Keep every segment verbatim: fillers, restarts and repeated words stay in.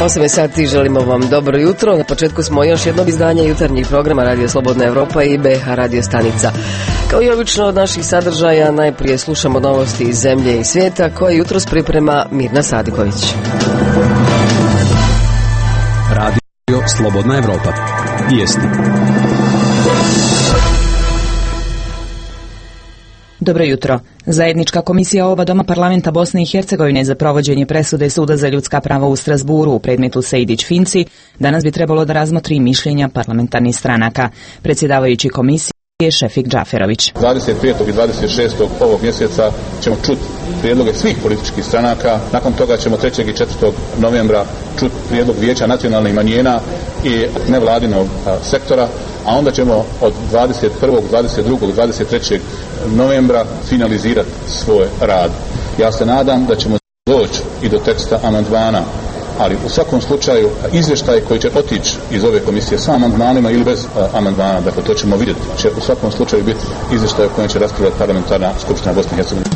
osam je sati, želimo vam dobro jutro. Na početku smo još jednog izdanja jutarnjih programa Radio Slobodna Evropa i B H radio stanica. Kao i obično od naših sadržaja najprije slušamo novosti iz zemlje i svijeta koje jutros priprema Mirna Sadiković. Radio Slobodna Evropa. Vijesti. Dobro jutro. Zajednička komisija oba doma parlamenta Bosne i Hercegovine za provođenje presude Suda za ljudska prava u Strasburu u predmetu Sejdić-Finci danas bi trebalo da razmotri mišljenja parlamentarnih stranaka. Predsjedavajući komisije je Šefik Džaferović. dvadeset petog i dvadeset šestog ovog mjeseca ćemo čuti prijedloge svih političkih stranaka. Nakon toga ćemo trećeg i četvrtog novembra čuti prijedlog Vijeća nacionalnih manjina i nevladinog sektora, a onda ćemo od dvadeset prvog, dvadeset drugog, dvadeset trećeg novembra finalizirati svoj rad. Ja se nadam da ćemo doći i do teksta amandmana, ali u svakom slučaju izvještaj koji će otići iz ove komisije sa amandmanima ili bez a, amandmana, dakle to ćemo vidjeti, će u svakom slučaju biti izvještaj o kojem će raspravljati parlamentarna skupština Bosne i Hercegovine.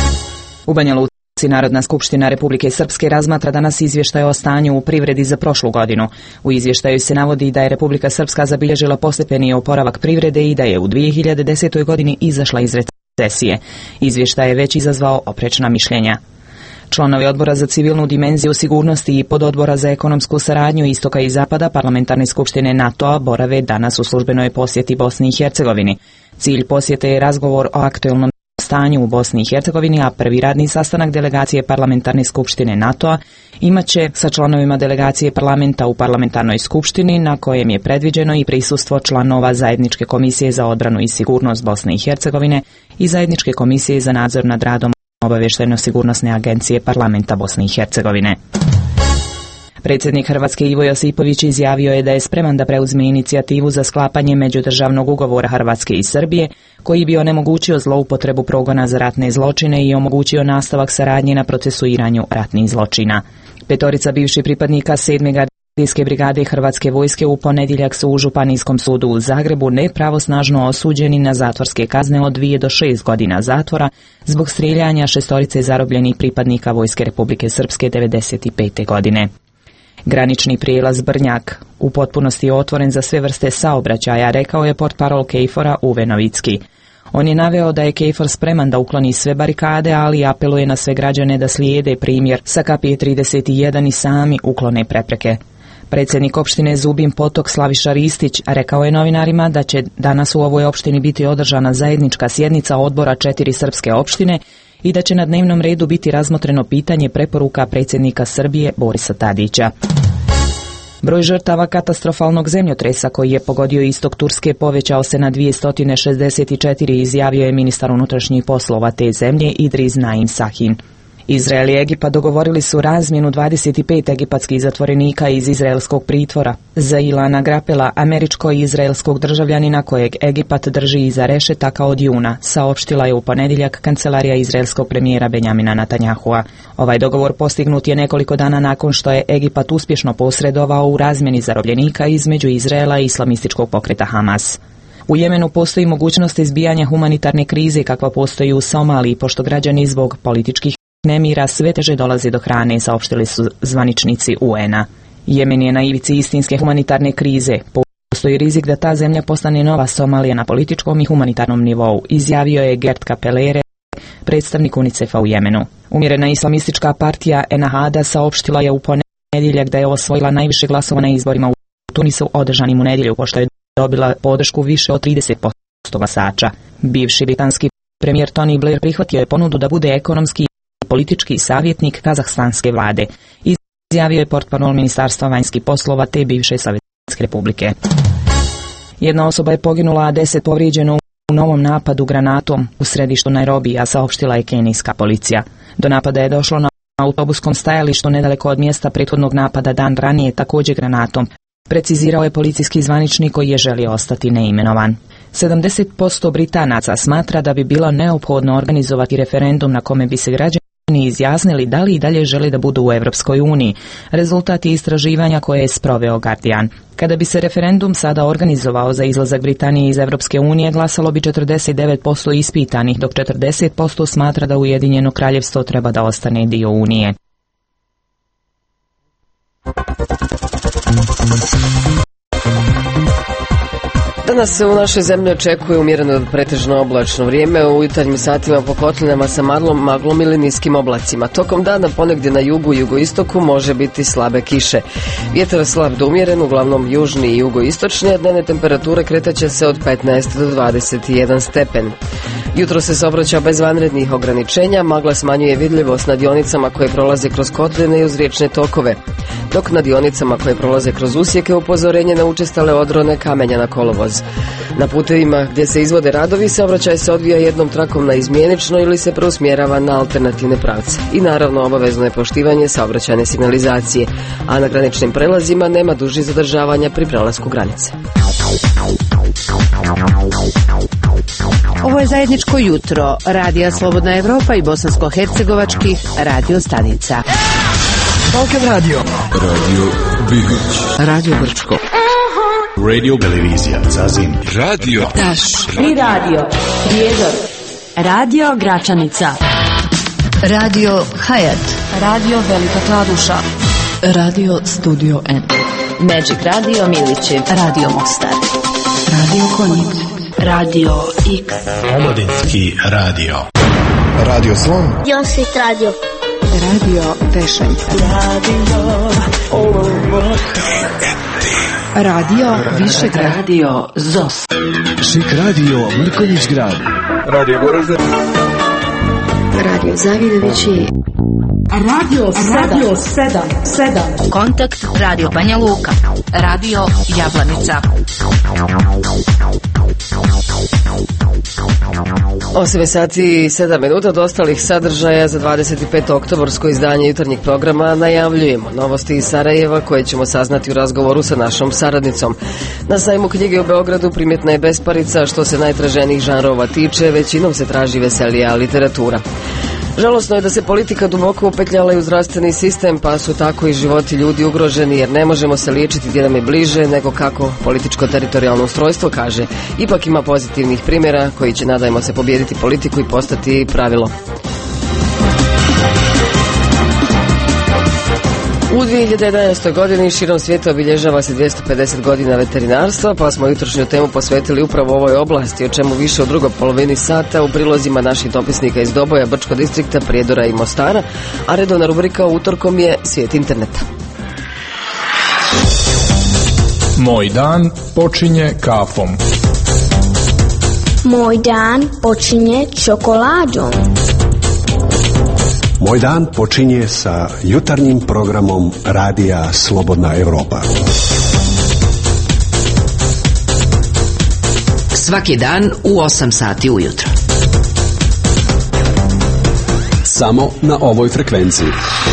U Banja Luci Narodna skupština Republike Srpske razmatra danas izvještaj o stanju u privredi za prošlu godinu. U izvještaju se navodi da je Republika Srpska zabilježila postepeni oporavak privrede i da je u dvije hiljade desetoj godini izašla iz recesije. Izvještaj je već izazvao oprečna mišljenja. Članovi Odbora za civilnu dimenziju sigurnosti i Pododbora za ekonomsku saradnju Istoka i Zapada Parlamentarne skupštine NATO-a borave danas u službenoj posjeti Bosni i Hercegovini. Cilj posjete je razgovor o aktualnom stanju u Bosni i Hercegovini, a prvi radni sastanak delegacije Parlamentarne skupštine NATO-a imaće sa članovima delegacije parlamenta u Parlamentarnoj skupštini, na kojem je predviđeno i prisustvo članova Zajedničke komisije za odbranu i sigurnost Bosne i Hercegovine i Zajedničke komisije za nadzor nad radom Obavještajno-sigurnosne agencije Parlamenta Bosne i Hercegovine. Predsjednik Hrvatske Ivo Josipović izjavio je da je spreman da preuzme inicijativu za sklapanje međudržavnog ugovora Hrvatske i Srbije, koji bi onemogućio zloupotrebu progona za ratne zločine i omogućio nastavak saradnje na procesuiranju ratnih zločina. Petorica bivših pripadnika sedme gardijske brigade Hrvatske vojske u ponedjeljak su u Županijskom sudu u Zagrebu nepravosnažno osuđeni na zatvorske kazne od dvije do šest godina zatvora zbog strijeljanja šestorice zarobljenih pripadnika Vojske Republike Srpske devedeset pete godine. Granični prijelaz Brnjak u potpunosti je otvoren za sve vrste saobraćaja, rekao je portparol KFOR-a Uwe Novicki. On je naveo da je KFOR spreman da ukloni sve barikade, ali apeluje na sve građane da slijede primjer sa K P trideset jedan i sami uklone prepreke. Predsjednik opštine Zubin Potok Slaviša Ristić rekao je novinarima da će danas u ovoj opštini biti održana zajednička sjednica odbora četiri srpske opštine i da će na dnevnom redu biti razmotreno pitanje preporuka predsjednika Srbije Borisa Tadića. Broj žrtava katastrofalnog zemljotresa koji je pogodio istok Turske povećao se na dvjesto šezdeset četiri, izjavio je ministar unutrašnjih poslova te zemlje Idris Naim Sahin. Izrael i Egipat dogovorili su razmjenu dvadeset pet egipatskih zatvorenika iz izraelskog pritvora. Zailana Grapela, američko-izraelskog državljanina kojeg Egipat drži iza rešetaka od juna, saopštila je u ponedjeljak kancelarija izraelskog premijera Benjamina Netanjahua. Ovaj dogovor postignut je nekoliko dana nakon što je Egipat uspješno posredovao u razmjeni zarobljenika između Izraela i islamističkog pokreta Hamas. U Jemenu postoji mogućnost izbijanja humanitarne krize kakva postoji u Somaliji, pošto građani zbog političkih nemira sve teže dolazi do hrane, saopštili su zvaničnici U N-a. Jemen je na ivici istinske humanitarne krize. Postoji rizik da ta zemlja postane nova Somalija na političkom i humanitarnom nivou, izjavio je Gert Kapelere, predstavnik UNICEF-a u Jemenu. Umjerena islamistička partija Ennahda saopštila je u ponedjeljak da je osvojila najviše glasova na izborima u Tunisu održanim u nedjelju, pošto je dobila podršku više od trideset posto glasača. Bivši britanski premijer Tony Blair prihvatio je ponudu da bude ekonomski politički savjetnik kazahstanske vlade, izjavio je portparol Ministarstva vanjskih poslova te bivše Sovjetske republike. Jedna osoba je poginula, a deset povrijeđeno u novom napadu granatom u središtu Nairobija, saopštila je kenijska policija. Do napada je došlo na autobuskom stajalištu nedaleko od mjesta prethodnog napada dan ranije, također granatom, precizirao je policijski zvaničnik koji je želio ostati neimenovan. sedamdeset posto Britanaca smatra da bi bilo neophodno organizovati referendum na kome bi se građani izjasnili da li i dalje žele da budu u Europskoj uniji. Rezultati istraživanja koje je sproveo Guardian. Kada bi se referendum sada organizovao za izlazak Britanije iz Europske unije, glasalo bi četrdeset devet posto ispitanih, dok četrdeset posto smatra da Ujedinjeno kraljevstvo treba da ostane dio unije. Danas se u našoj zemlji očekuje umjereno do pretežno oblačno vrijeme, u jutarnjim satima po kotlinama sa maglom, maglom ili niskim oblacima. Tokom dana ponegdje na jugu i jugoistoku može biti slabe kiše. Vjetar slab do umjeren, uglavnom južni i jugoistočni, a dnevne temperature kretaće se od petnaest do dvadeset jedan stepen. Jutro se saobraća bez vanrednih ograničenja, magla smanjuje vidljivost na dionicama koje prolaze kroz kotline i uz riječne tokove, dok na dionicama koje prolaze kroz usjeke upozorenje na učestale odrone kamenja na kolovoz. Na putevima gdje se izvode radovi saobraćaj se odvija jednom trakom na izmjenično ili se preusmjerava na alternativne pravce. I naravno obavezno je poštivanje saobraćajne signalizacije, a na graničnim prelazima nema dužih zadržavanja pri prelasku granice. Ovo je zajedničko jutro Radija Slobodna Evropa i bosansko-hercegovačkih radio stanica. Balkan Radio. Radio Bihoć. Radio Brčko. Radio Televizija Zazin. Radio Taš. Pri radio Prijedor. Radio Gračanica. Radio Hayat. Radio Velika Kladuša. Radio Studio N. Magic Radio Milići. Radio Mostar. Radio Konjic. Radio X. Omladinski radio. Radio Slon. Josit Radio. Radio Pešanje. Radio Radio Višegrad. Radio Zos. Šik radio Mrkonjić grad. Radio Goražde. Radio Zavidovići. Radio Radio sedam sedam. Kontakt Radio Banja Luka. Radio Jablanica. osam sati i sedam minuta od ostalih sadržaja za dvadeset peto oktobarsko izdanje jutarnjeg programa najavljujemo novosti iz Sarajeva koje ćemo saznati u razgovoru sa našom saradnicom. Na sajmu knjige u Beogradu primjetna je besparica što se najtraženijih žanrova tiče, većinom se traži veselija literatura. Žalosno je da se politika duboko upetljala i u zdravstveni sistem, pa su tako i životi ljudi ugroženi, jer ne možemo se liječiti gdje nam je bliže nego kako političko-teritorijalno ustrojstvo kaže. Ipak ima pozitivnih primjera koji će, nadajmo se, pobijediti politiku i postati pravilo. U dvije hiljade jedanaestoj. godini širom svijeta obilježava se dvjesto pedeset godina veterinarstva, pa smo jutrošnju temu posvetili upravo ovoj oblasti, o čemu više u drugoj polovini sata u prilozima naših dopisnika iz Doboja, Brčko distrikta, Prijedora i Mostara, a redovna rubrika utorkom je Svijet interneta. Moj dan počinje kafom. Moj dan počinje čokoladom. Moj dan počinje sa jutarnjim programom Radija Slobodna Evropa. Svaki dan u osam sati ujutro. Samo na ovoj frekvenciji.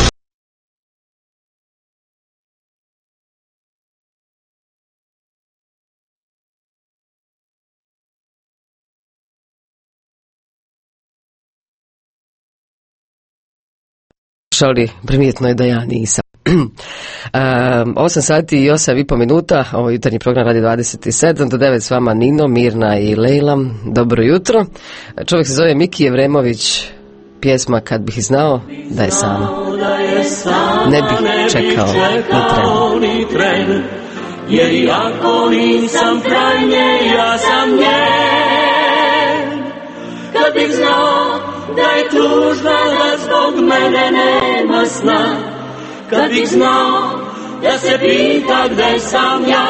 Ali primjetno je da ja nisam. osam sati i osam i po minuta, ovo je jutarnji program radi dvadeset sedam do devet, s vama Nino, Mirna i Lejla. Dobro jutro. Čovjek se zove Miki Evremović, pjesma Kad bih znao da je sama. Ne bih čekao ni tren, jer iako nisam kraj nje, ja sam njen. Kad bih znao da je tužna, da zbog mene nema sna, kad bih znao da se pita gde sam ja.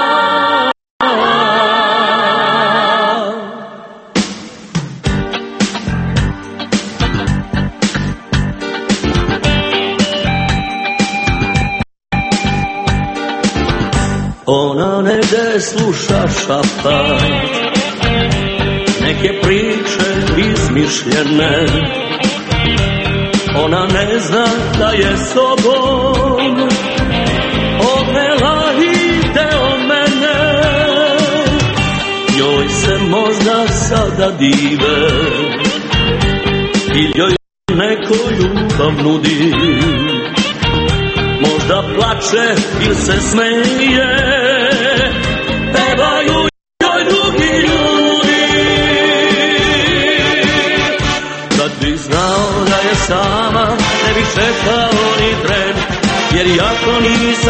Ona negde sluša šapta neke priče izmišljene. Ona ne zna da je sobom odnela i deo mene. Joj se možda sada dive ili joj neko ljubav nudi. Možda plače ili se smeje, pevaju joj drugi ljudi. Kad bih znao da je sama, ne bih čekao ni tren, jer jako nisam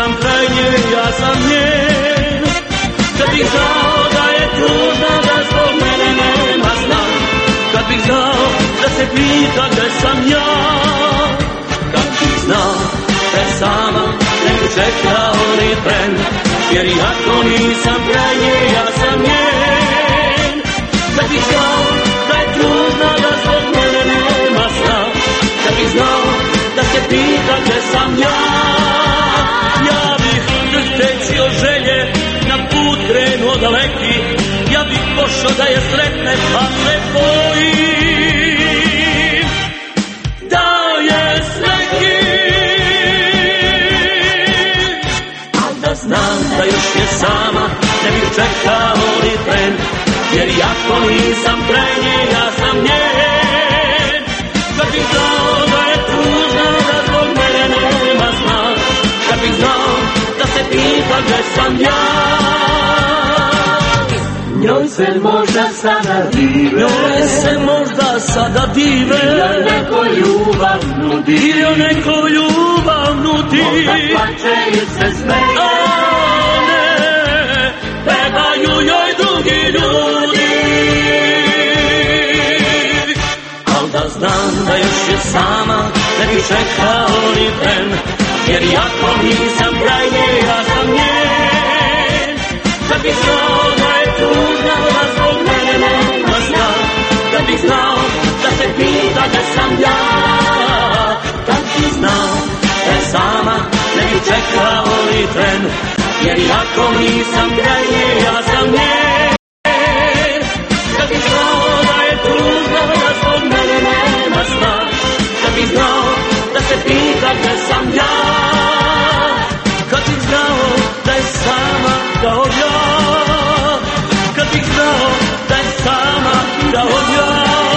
čekao ni tren, jer iako nisam kraj nje, ja sam njen. Da bi znao da je tužna, da zbog mene nema sna, da bi znao da se pita gdje sam ja. Ja bih stečio želje, na put krenuo daleki, ja bih pošao da je sretne, pa se bojim da je s nekim. Al da znam da još je sama, ne bih čekao ni tren, jer iako nisam kraj nje, ja sam njen. Kad bih znao da je tužna, da zbog mene nema sna, kad bih znao da se pita gdje sam ja. Njoj se možda sada dive, njoj se možda sada dive, ili neko ljubav nudi, ili neko ljubav nudi. Možda plače ili se smeje, a ne, pevaju joj drugi ljudi. Al da znam da još je sama, ne bi čekao ni tren, jer iako nisam kraj nje, ja sam njen. Da bi znao da je tužna, da zbog mene nema sna, da bi znao da se pita gdje sam ja. Da bi znao da je sama, ne bi čekao ni tren, jer iako nisam kraj nje, ja sam njen. Da bi znao da je tužna, da zbog mene nema sna, da bi znao da se pita gdje sam ja. Kad bih znao da je sama kao ja, kad bih znao da je sama kao ja.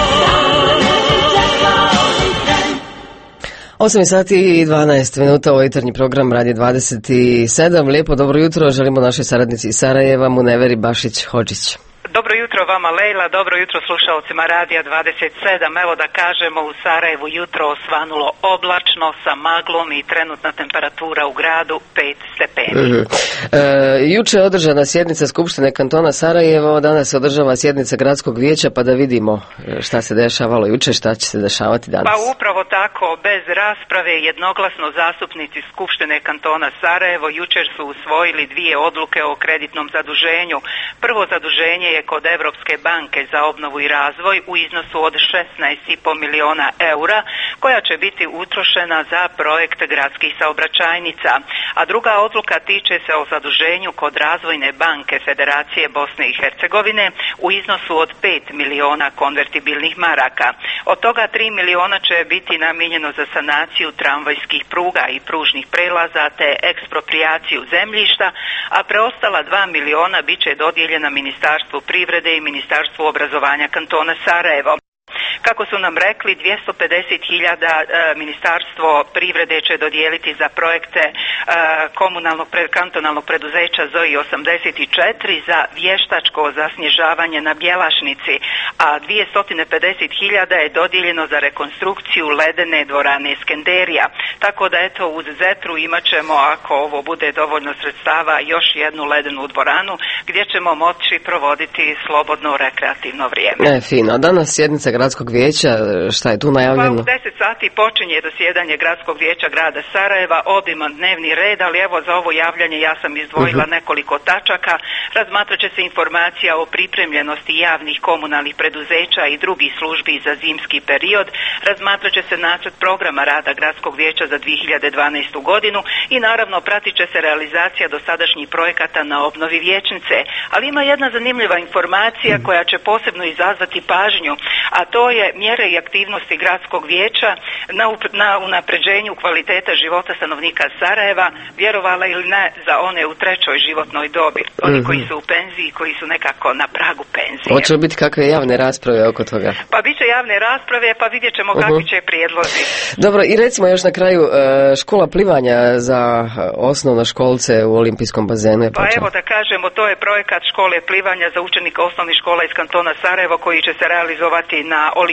osam sati i dvanaest minuta, ovo je jutarnji program Radio dvadeset sedam. Lijepo dobro jutro, želimo našoj saradnici iz Sarajeva, Muneveri Bašić-Hodžić. Dobro jutro vama Lejla, dobro jutro slušalcima Radija dvadeset sedam. Evo da kažemo, u Sarajevu jutro osvanulo oblačno sa maglom i trenutna temperatura u gradu pet stepeni. Mm-hmm. E, juče je održana sjednica Skupštine kantona Sarajevo, danas se održava sjednica gradskog vijeća, pa da vidimo šta se dešavalo juče, šta će se dešavati danas. Pa upravo tako, bez rasprave jednoglasno zastupnici Skupštine kantona Sarajevo jučer su usvojili dvije odluke o kreditnom zaduženju. Prvo zaduženje je kod Europske banke za obnovu i razvoj u iznosu od šesnaest i po miliona eura, koja će biti utrošena za projekt gradskih saobraćajnica. A druga odluka tiče se o zaduženju kod Razvojne banke Federacije Bosne i Hercegovine u iznosu od pet miliona konvertibilnih maraka. Od toga tri miliona će biti namijenjeno za sanaciju tramvajskih pruga i pružnih prelaza te eksproprijaciju zemljišta, a preostala dva miliona bit će dodijeljena Ministarstvu privrede i Ministarstvu obrazovanja kantona Sarajevo. Kako su nam rekli, dvjesto pedeset hiljada e, Ministarstvo privrede će dodijeliti za projekte e, komunalnog pre, kantonalnog preduzeća Z O I osamdeset četiri za vještačko zasnježavanje na Bjelašnici, a dvjesto pedeset hiljada je dodijeljeno za rekonstrukciju ledene dvorane Skenderija. Tako da eto, uz Zetru imat ćemo, ako ovo bude dovoljno sredstava, još jednu ledenu dvoranu gdje ćemo moći provoditi slobodno rekreativno vrijeme. E, fino. Danas sjednica gradskog vijeća, šta je tu najavljeno? Pa u deset sati počinje dosjedanje gradskog vijeća grada Sarajeva, obiman dnevni red, ali evo za ovo javljanje ja sam izdvojila uh-huh. nekoliko tačaka. Razmatrat će se informacija o pripremljenosti javnih komunalnih preduzeća i drugih službi za zimski period, razmatrat će se nacrt programa rada gradskog vijeća za dvije hiljade dvanaestu godinu i naravno pratit će se realizacija dosadašnjih projekata na obnovi vijećnice. Ali ima jedna zanimljiva informacija koja će posebno izazvati pažnju, a to je mjere i aktivnosti gradskog vijeća na, up- na unapređenju kvaliteta života stanovnika Sarajeva, vjerovala ili ne, za one u trećoj životnoj dobi, oni mm-hmm. koji su u penziji, koji su nekako na pragu penzije. Hoće li biti kakve javne rasprave oko toga? Pa bit će javne rasprave, pa vidjet ćemo uh-huh. kakvi će prijedlozi. Dobro, i recimo još na kraju, škola plivanja za osnovnoškolce u olimpijskom bazenu je počela. Pa evo da kažemo, to je projekat škole plivanja za učenike osnovnih škola iz kantona Sarajevo koji će se realizovati na olimpijskom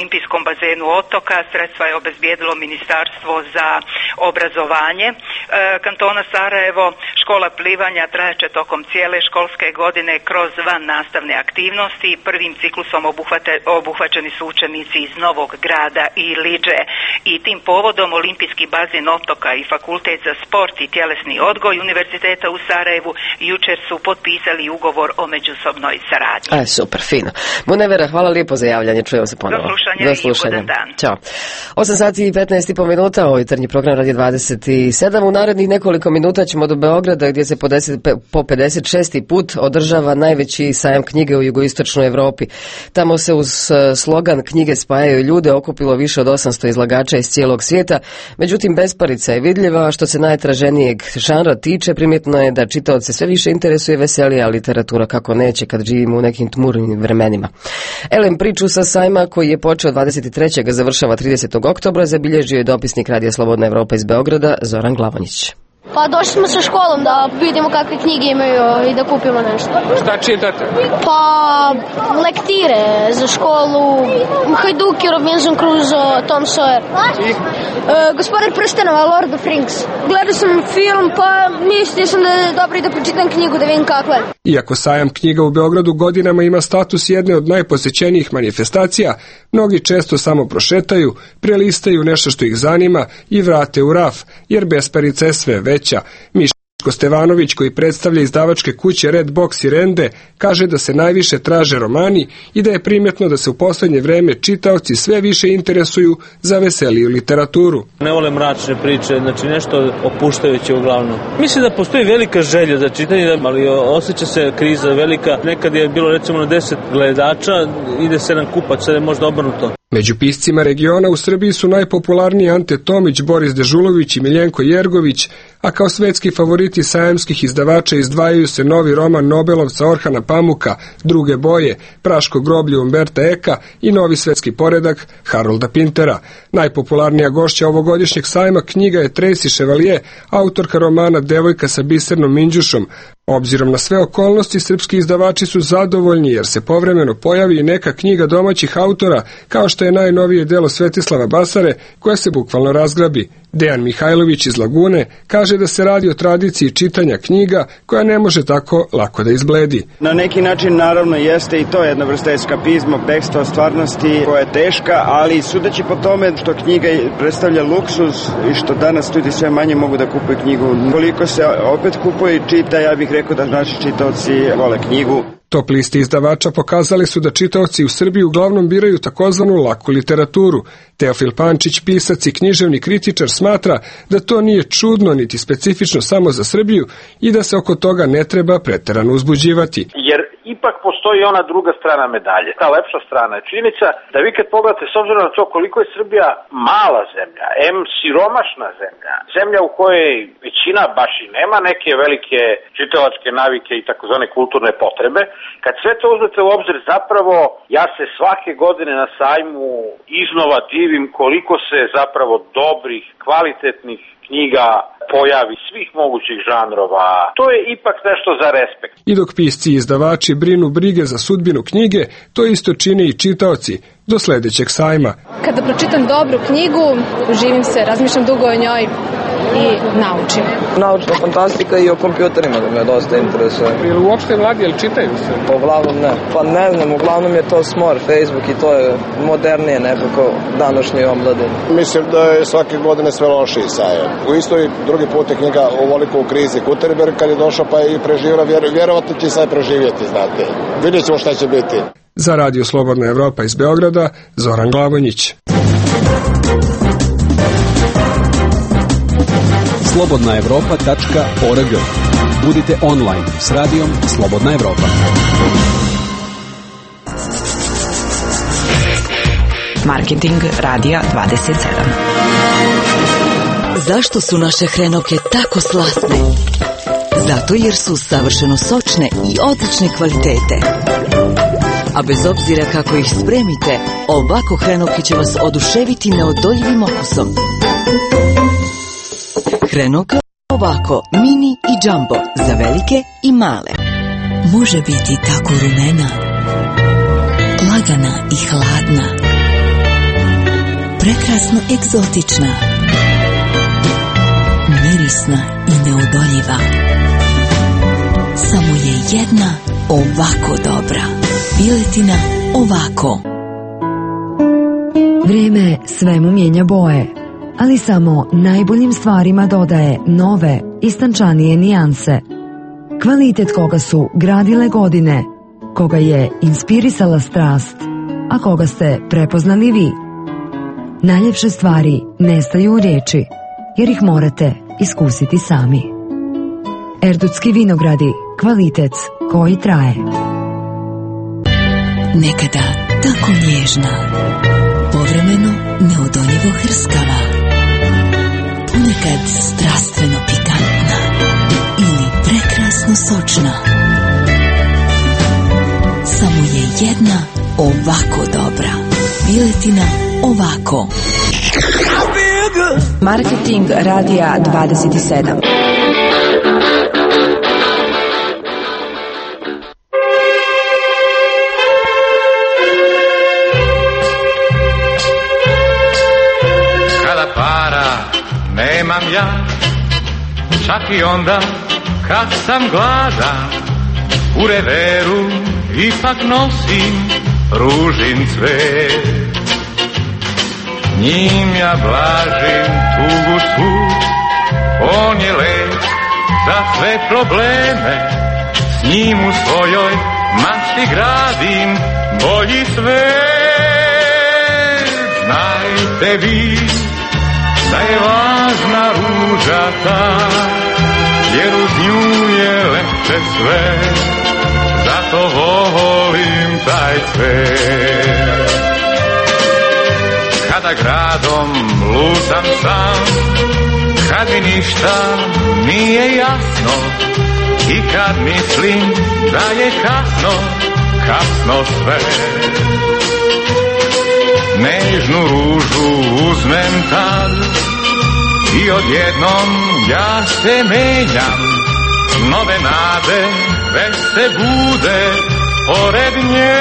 olimpijskom bazenu otoka. Sredstva je obezbijedilo Ministarstvo za obrazovanje e, kantona Sarajevo. Škola plivanja trajeće tokom cijele školske godine kroz van nastavne aktivnosti. Prvim ciklusom obuhvate, obuhvaćeni su učenici iz Novog Grada i Liđe. I tim povodom Olimpijski bazen otoka i Fakultet za sport i tjelesni odgoj Univerziteta u Sarajevu jučer su potpisali ugovor o međusobnoj saradnji. A, super, fino. Munevera, hvala lijepo za javljanje, čujemo se ponovo. Do slušanja, Do slušanja. I ugodan dan. Ćao. osam sati i petnaest i po minuta, ovo je jutarnji program Radio dvadeset sedam. U narednih nekoliko minuta ćemo do Beograda, gdje se po, deset, po pedeset šesti put održava najveći sajam knjige u jugoistočnoj Europi. Tamo se uz slogan "Knjige spajaju ljude" okupilo više od osamsto izlagača iz cijelog svijeta. Međutim, besparica je vidljiva. Što se najtraženijeg žanra tiče, primjetno je da čitaoce sve više interesuje veselija literatura, kako neće kad živimo u nekim tmurnim vremenima. Elem, priču sa sajma koji je počeo dvadeset trećeg završava tridesetog oktobra, zabilježio je dopisnik Radija Slobodna Evropa iz Beograda, Zoran Glavonjić. Pa došli smo sa školom da vidimo kakve knjige imaju i da kupimo nešto. Šta čitate? Pa lektire za školu, Hajduki, Robinson Crusoe, Tom Sawyer. I? E, Gospodar prstenova, Lord of Rings. Gledao sam film, pa mislio sam da je dobro i da pročitam knjigu da vidim kakva je. Iako sajam knjiga u Beogradu godinama ima status jedne od najposećenijih manifestacija, mnogi često samo prošetaju, prelistaju nešto što ih zanima i vrate u raf, jer besparica je sve veća. Miško Stevanović, koji predstavlja izdavačke kuće Red Box i Rende, kaže da se najviše traže romani i da je primjetno da se u posljednje vreme čitaoci sve više interesuju za veseliju literaturu. Ne vole mračne priče, znači nešto opuštajuće uglavnom. Mislim da postoji velika želja za čitanje, ali osjeća se kriza velika. Nekad je bilo recimo na deset gledača, ide sedam kupac, sad je možda obrnuto. Među piscima regiona u Srbiji su najpopularniji Ante Tomić, Boris Dežulović i Miljenko Jergović, a kao svetski favoriti sajamskih izdavača izdvajaju se novi roman Nobelovca Orhana Pamuka, Druge boje, Praško groblje Umberta Eka i novi svetski poredak Harolda Pintera. Najpopularnija gošća ovogodišnjeg sajma knjiga je Tracy Chevalier, autorka romana Devojka sa bisernom minđušom. Obzirom na sve okolnosti, srpski izdavači su zadovoljni jer se povremeno pojavi i neka knjiga domaćih autora, kao što je najnovije delo Svetislava Basare, koja se bukvalno razgrabi. Dejan Mihajlović iz Lagune kaže da se radi o tradiciji čitanja knjiga koja ne može tako lako da izbledi. Na neki način naravno jeste i to jedna vrsta eskapizma, bekstva od stvarnosti koja je teška, ali sudeći po tome što knjiga predstavlja luksuz i što danas ljudi sve manje mogu da kupuju knjigu, koliko se opet kupuje i čita, ja bih rekao da naši čitaoci vole knjigu. Top listi izdavača pokazali su da čitaoci u Srbiji uglavnom biraju takozvanu laku literaturu. Teofil Pančić, pisac i književni kritičar, smatra da to nije čudno niti specifično samo za Srbiju i da se oko toga ne treba preterano uzbuđivati. Jer ipak postoji ona druga strana medalje. Ta lepša strana je činjenica da vi kad pogledate, s obzirom na to koliko je Srbija mala zemlja, em siromašna zemlja, zemlja u kojoj većina baš i nema neke velike čitalačke navike i takozvane kulturne potrebe, kad sve to uzmete u obzir, zapravo ja se svake godine na sajmu iznova divim koliko se zapravo dobrih, kvalitetnih knjiga pojavi svih mogućih žanrova. To je ipak nešto za respekt. I dok pisci i izdavači brinu brige za sudbinu knjige, to isto čine i čitaoci do sledećeg sajma. Kada pročitam dobru knjigu, živim se, razmišljam dugo o njoj i naučim. Naučna fantastika i o kompjuterima da me dosta interesuje. Ili uopšte mladi, jel čitaju se? Pa uglavnom ne. Pa ne znam, uglavnom je to smor, Facebook i to je modernije nekako današnjoj omladini. Mislim da je svake godine sve lošiji sajam. U istoj drugi put je knjiga ovoliko u krizi. Gutenberg kad je došao pa je i preživio, vjer, vjerovatno će sad preživjeti, znate. Vidjet ćemo šta će biti. Za Radio Slobodna Evropa iz Beograda, Zoran Glavonjić. slobodna evropa tačka org. Budite online s radijom Slobodna Evropa. Marketing Radija dvadeset sedam. Zašto su naše hrenovke tako slasne? Zato jer su savršeno sočne i odlične kvalitete. A bez obzira kako ih spremite, ovako hrenovke će vas oduševiti neodoljivim okusom. Hrenovka ovako, mini i džambo, za velike i male. Može biti tako rumena, lagana i hladna, prekrasno egzotična, mirisna i neodoljiva. Samo je jedna ovako dobra. Piletina ovako. Vrijeme svemu mijenja boje, ali samo najboljim stvarima dodaje nove, istančanije nijanse. Kvalitet koga su gradile godine, koga je inspirisala strast, a koga ste prepoznali vi. Najljepše stvari nestaju u riječi, jer ih morate iskusiti sami. Erdutski vinogradi, kvalitet koji traje. Nekada tako nježna, povremeno neodoljivo hrskava, ponekad strastveno pikantna ili prekrasno sočna. Samo je jedna ovako dobra. Piletina ovako. Marketing radija dvadeset sedam. Kada para nemam ja, čak i onda kad sam gladan, u reveru ipak nosim ružin cvet. Njim ja blažim tugu svu, on je lek za sve probleme, s njim u svojoj mašti gradim bolji svet. Znajte vi da je važna ruža ta, jer uz nju je lepše sve, zato volim taj svet. Kada gradom lutam sam, kad mi ništa nije jasno i kad mislim da je kasno, kasno sve. Nežnu ružu uzmem tad i odjednom ja se menjam, nove nade već se bude pored nje.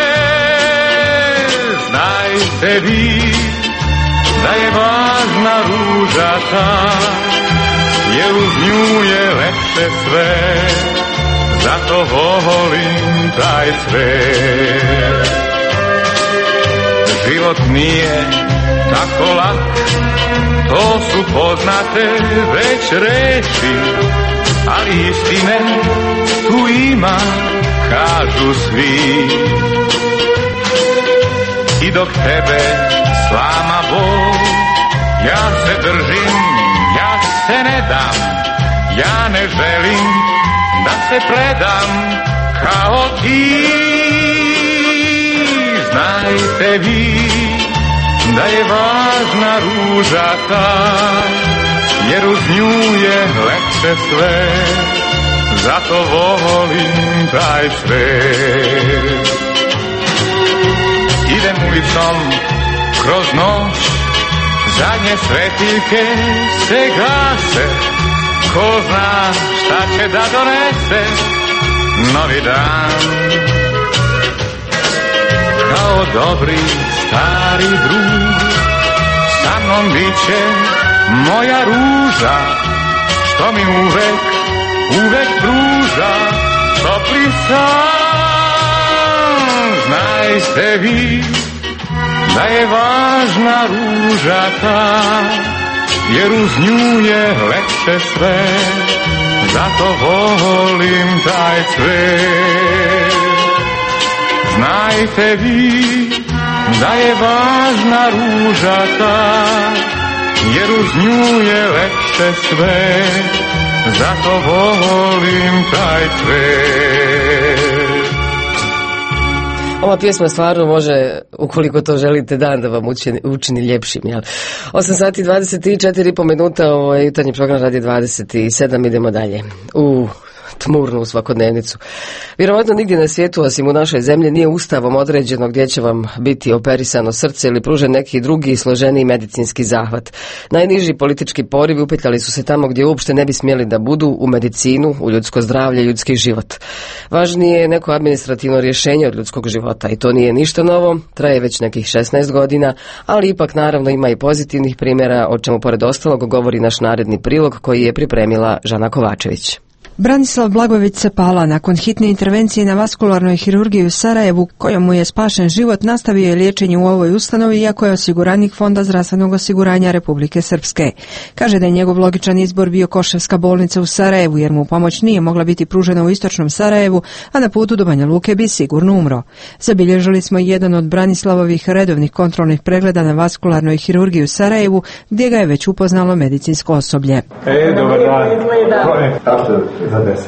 Znajte vi da je važna ruža ta, jer uz nju je lepše sve, zato volim taj svet. Život nije tako lak, to su poznate već reči, ali istine tu ima, kažu svi. I dok tebe slama bol, ja se držim, ja se ne dam, ja ne želim da se predam kao ti. Znajte vi da je važna ruža ta, jer uz nju je lepše sve, zato volim taj svet. Idem ulicom kroz noć, zadnje svetiljke se gase, ko zna šta će da donese novi dan. Kao dobri stari drug, sa mnom biće moja ruža, što mi uvek, uvek pruža topli san. Znajte vi da je važna ruža ta, jer uz nju je lepše sve, zato volim taj cvet. Znajte vi da je važna ruža ta, jer uz nju je lepše sve, zato volim taj cvet. Ova pjesma stvarno može, ukoliko to želite, dan da vam učini, učini ljepšim. Jel? osam sati dvadeset četiri minuta, ovo je jutarnji program Radio dvadeset sedam, idemo dalje. U tmurnu svakodnevnicu. Vjerovatno nigdje na svijetu, osim u našoj zemlji, nije ustavom određeno gdje će vam biti operisano srce ili pružen neki drugi složeniji medicinski zahvat. Najniži politički porivi upetljali su se tamo gdje uopšte ne bi smjeli da budu, u medicinu, u ljudsko zdravlje, ljudski život. Važnije je neko administrativno rješenje od ljudskog života i to nije ništa novo, traje već nekih šesnaest godina, ali ipak naravno ima i pozitivnih primjera, o čemu pored ostalog govori naš naredni prilog koji je pripremila Žana Kovačević. Branislav Blagojević Cepala nakon hitne intervencije na vaskularnoj hirurgiji u Sarajevu, kojom mu je spašen život, nastavio je liječenje u ovoj ustanovi, iako je osiguranik Fonda zdravstvenog osiguranja Republike Srpske. Kaže da je njegov logičan izbor bio Koševska bolnica u Sarajevu, jer mu pomoć nije mogla biti pružena u istočnom Sarajevu, a na putu do Banja Luke bi sigurno umro. Zabilježili smo jedan od Branislavovih redovnih kontrolnih pregleda na vaskularnoj hirurgiji u Sarajevu, gdje ga je već upoznalo medicinsko osoblje. E, dobar dan. Za deset.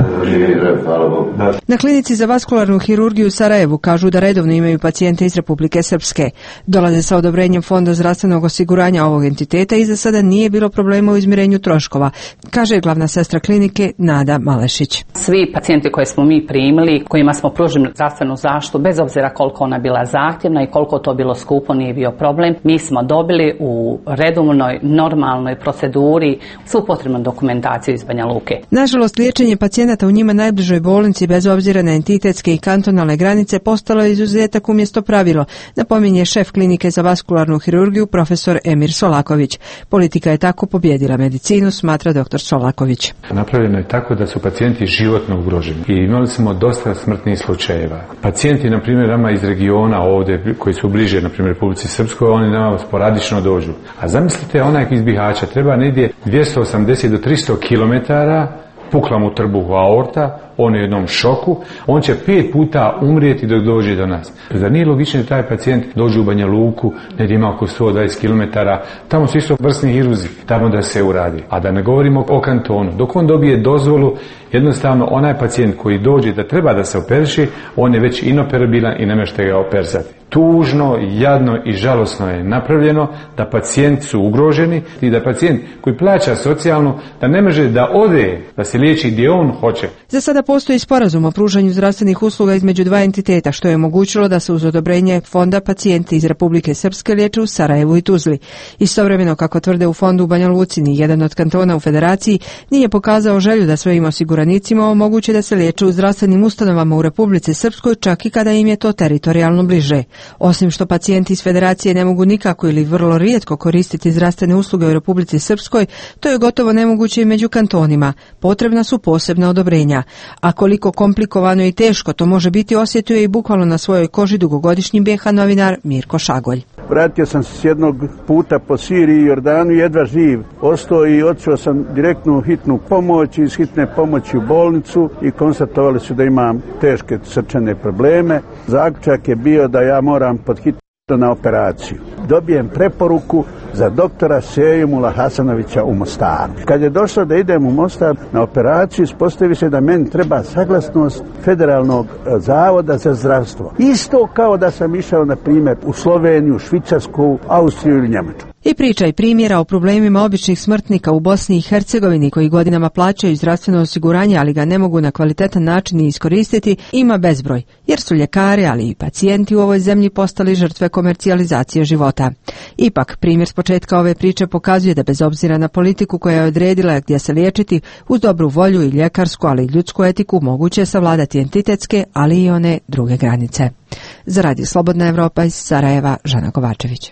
Na klinici za vaskularnu hirurgiju u Sarajevu kažu da redovno imaju pacijente iz Republike Srpske. Dolaze sa odobrenjem Fonda zdravstvenog osiguranja ovog entiteta i za sada nije bilo problema u izmirenju troškova, kaže glavna sestra klinike Nada Malešić. Svi pacijenti koje smo mi primili, kojima smo pružili zdravstvenu zaštitu, bez obzira koliko ona bila zahtjevna i koliko to bilo skupo, nije bio problem. Mi smo dobili u redovnoj, normalnoj proceduri svu potrebnu dokumentaciju iz Banja Luke. Nažalost, liječenje pacijenata u njima najbližoj bolnici, bez obzira na entitetske i kantonalne granice, postalo je izuzetak umjesto pravilo, napominje šef klinike za vaskularnu hirurgiju profesor Emir Solaković. Politika je tako pobjedila medicinu, smatra doktor Solaković. Napravljeno je tako da su pacijenti životno ugroženi i imali smo dosta smrtnih slučajeva. Pacijenti, na primjer, nama iz regiona ovdje, koji su bliže, na primjer, Republici Srpskoj, oni nama sporadično dođu. A zamislite, onaj iz Bihaća treba negdje dvjesto osamdeset do tristo kilometara, pukla mu trbuh aorta, on je u jednom šoku, on će pet puta umrijeti dok dođe do nas. Zar nije logično da taj pacijent dođe u Banja Luku, negdje ima oko sto dvadeset kilometara, tamo su isto vrsni hiruzi, tamo da se uradi. A da ne govorimo o kantonu. Dok on dobije dozvolu, jednostavno onaj pacijent koji dođe da treba da se operiši, on je već inoperabilan i ne možete ga operisati. Tužno, jadno i žalosno je napravljeno da pacijenti su ugroženi i da pacijent koji plaća socijalno da ne može da ode, da se liječi gdje on hoće. Za sada postoji sporazum o pružanju zdravstvenih usluga između dva entiteta, što je omogućilo da se uz odobrenje fonda pacijenti iz Republike Srpske liječe u Sarajevu i Tuzli. Istovremeno, kako tvrde u fondu u Banja Luci, ni jedan od kantona u federaciji nije pokazao želju da svojim osiguranicima omoguće da se liječe u zdravstvenim ustanovama u Republici Srpskoj, čak i kada im je to teritorijalno bliže. Osim što pacijenti iz federacije ne mogu nikako ili vrlo rijetko koristiti zdravstvene usluge u Republici Srpskoj, to je gotovo nemoguće i među kantonima. Potrebna su posebna odobrenja. A koliko komplikovano i teško to može biti, osjetio je i bukvalno na svojoj koži dugogodišnji B H novinar Mirko Šagolj. Vratio sam se s jednog puta po Siriji i Jordanu, jedva živ. Ostao i otišao sam direktnu hitnu pomoć, iz hitne pomoći u bolnicu i konstatovali su da imam teške srčane probleme. Zaključak je bio da ja moram pod hitno na operaciju. Dobijem preporuku za doktora Sejumula Hasanovića u Mostaru. Kad je došlo da idem u Mostar na operaciju, ispostavi se da meni treba saglasnost Federalnog zavoda za zdravstvo. Isto kao da sam išao, na primjer, u Sloveniju, Švicarsku, Austriju ili Njemačku. I priča i primjera o problemima običnih smrtnika u Bosni i Hercegovini koji godinama plaćaju zdravstveno osiguranje, ali ga ne mogu na kvalitetan način ni iskoristiti, ima bezbroj, jer su ljekari, ali i pacijenti u ovoj zemlji postali žrtve komercijalizacije života. Ipak, primjer s početka ove priče pokazuje da bez obzira na politiku koja je odredila gdje se liječiti, uz dobru volju i ljekarsku, ali i ljudsku etiku, moguće je savladati entitetske, ali i one druge granice. Za Radio Slobodna Evropa iz Sarajeva, Žana Kovačević.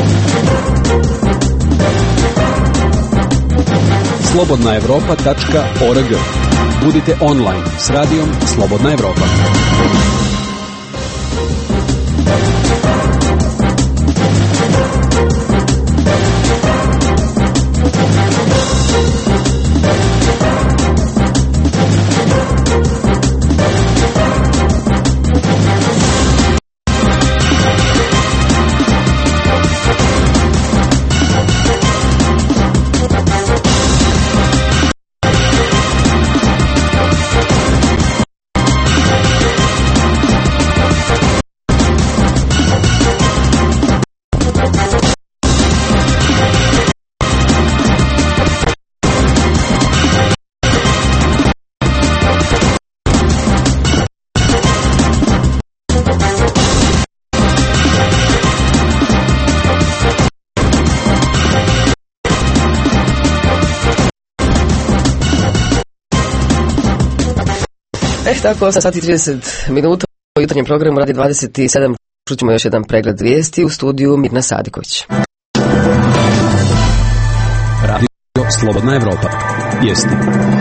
slobodna evropa tačka org. Budite online s radijom Slobodna Evropa. tako, osam sati i trideset minuta u jutarnjem programu radi dvadeset sedam. Čućemo još jedan pregled vijesti u studiju Mirna Sadiković. Radio Slobodna Evropa. Vijesti.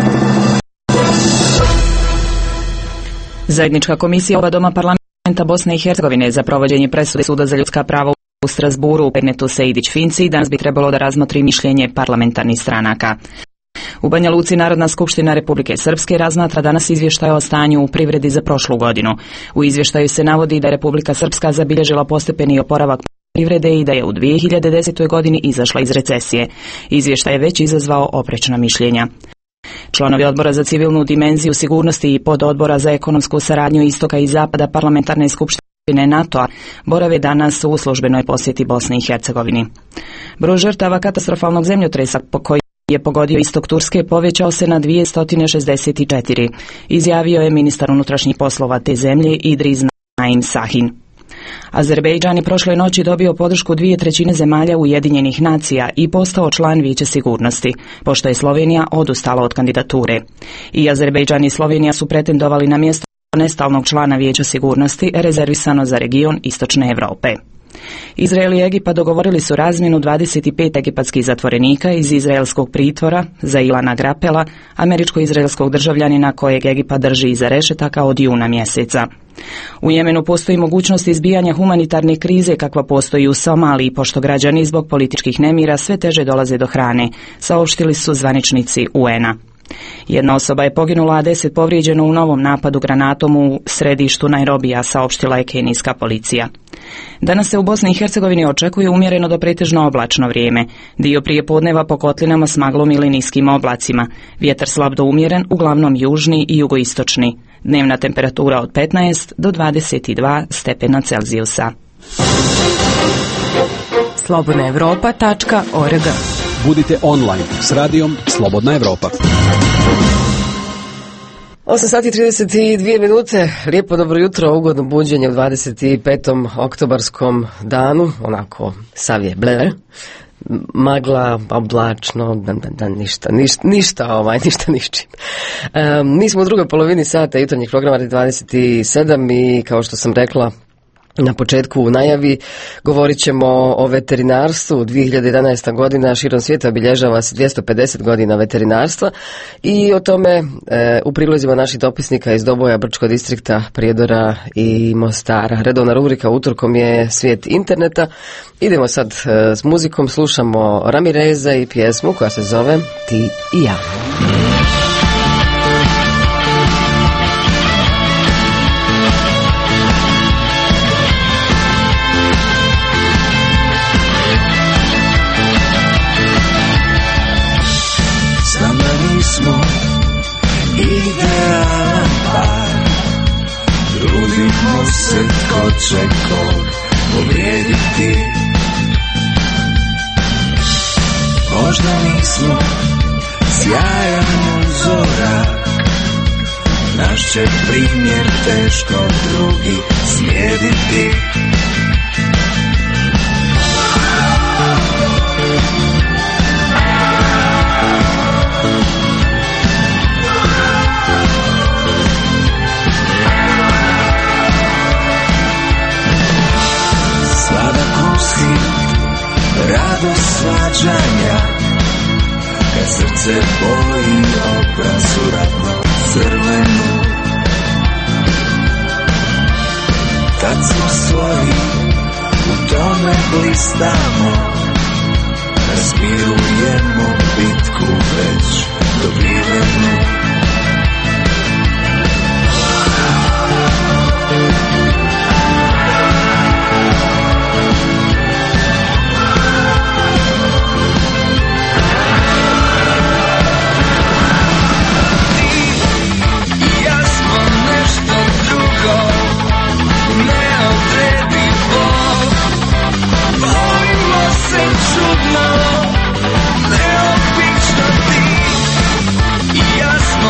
Zajednička komisija oba doma parlamenta Bosne i Hercegovine za provođenje presude Suda za ljudska prava u Strasburu u predmetu Sejdić-Finci danas bi trebalo da razmotri mišljenje parlamentarnih stranaka. U Banja Luci Narodna skupština Republike Srpske razmatra danas izvještaj o stanju u privredi za prošlu godinu. U izvještaju se navodi da je Republika Srpska zabilježila postepeni oporavak privrede i da je u dvije hiljade desetoj. godini izašla iz recesije. Izvještaj je već izazvao oprečna mišljenja. Članovi odbora za civilnu dimenziju sigurnosti i pododbora za ekonomsku saradnju istoka i zapada parlamentarne skupštine NATO-a borave danas u službenoj posjeti Bosni i Hercegovini. Broj žrtava katastrofalnog zemljotresa po koji je pogodio istok Turske povećao se na dvjesto šezdeset četiri, izjavio je ministar unutrašnjih poslova te zemlje Idris Naim Sahin. Azerbejdžan je prošle noći dobio podršku dvije trećine zemalja Ujedinjenih nacija i postao član Vijeća sigurnosti, pošto je Slovenija odustala od kandidature. I Azerbejdžan i Slovenija su pretendovali na mjesto nestalnog člana Vijeća sigurnosti rezervisano za region Istočne Europe. Izrael i Egipat dogovorili su razmjenu dvadeset pet egipatskih zatvorenika iz izraelskog pritvora za Ilana Grapela, američko-izraelskog državljanina kojeg Egipat drži iza rešetaka od juna mjeseca. U Jemenu postoji mogućnost izbijanja humanitarne krize kakva postoji u Somaliji, pošto građani zbog političkih nemira sve teže dolaze do hrane, saopštili su zvaničnici U N-a. Jedna osoba je poginula, a deset povrijeđeno u novom napadu granatom u središtu Nairobija, saopštila je kenijska policija. Danas se u Bosni i Hercegovini očekuje umjereno do pretežno oblačno vrijeme. Dio prije podneva po kotlinama s maglom ili niskim oblacima. Vjetar slab do umjeren, uglavnom južni i jugoistočni. Dnevna temperatura od petnaest do dvadeset dva stepena Celzijusa. slobodna evropa tačka org. Budite online s radijom Slobodna Evropa. osam sati i trideset dvije minute, lijepo dobro jutro, ugodno buđenje u dvadeset petom oktobarskom danu, onako sav je ble, magla, oblačno, dan, dan, dan, ništa, ništa, ništa, ovaj, ništa nišćim. Um, mi smo u drugoj polovini sata jutarnjeg programa dvadeset sedam i kao što sam rekla na početku u najavi, govorit ćemo o veterinarstvu. dvije hiljade jedanaesta. godina širom svijeta obilježava se dvjesto pedeset godina veterinarstva i o tome e, u prilozima naših dopisnika iz Doboja, Brčkog distrikta, Prijedora i Mostara. Redovna rubrika utorkom je Svijet interneta. Idemo sad e, s muzikom, slušamo Ramireza i pjesmu koja se zove Ti i ja. Smo idealan par, trudimo se ko će kog povrijediti. Možda nismo sjajan uzorak, naš će primjer teško drugi slijediti. Radost svađanja, kad srce boji obrazu ratno crvenu. Tad smo svoji, u tome blistamo, razmirujemo bitku već dobivenu. Čudno, neobično ti i ja smo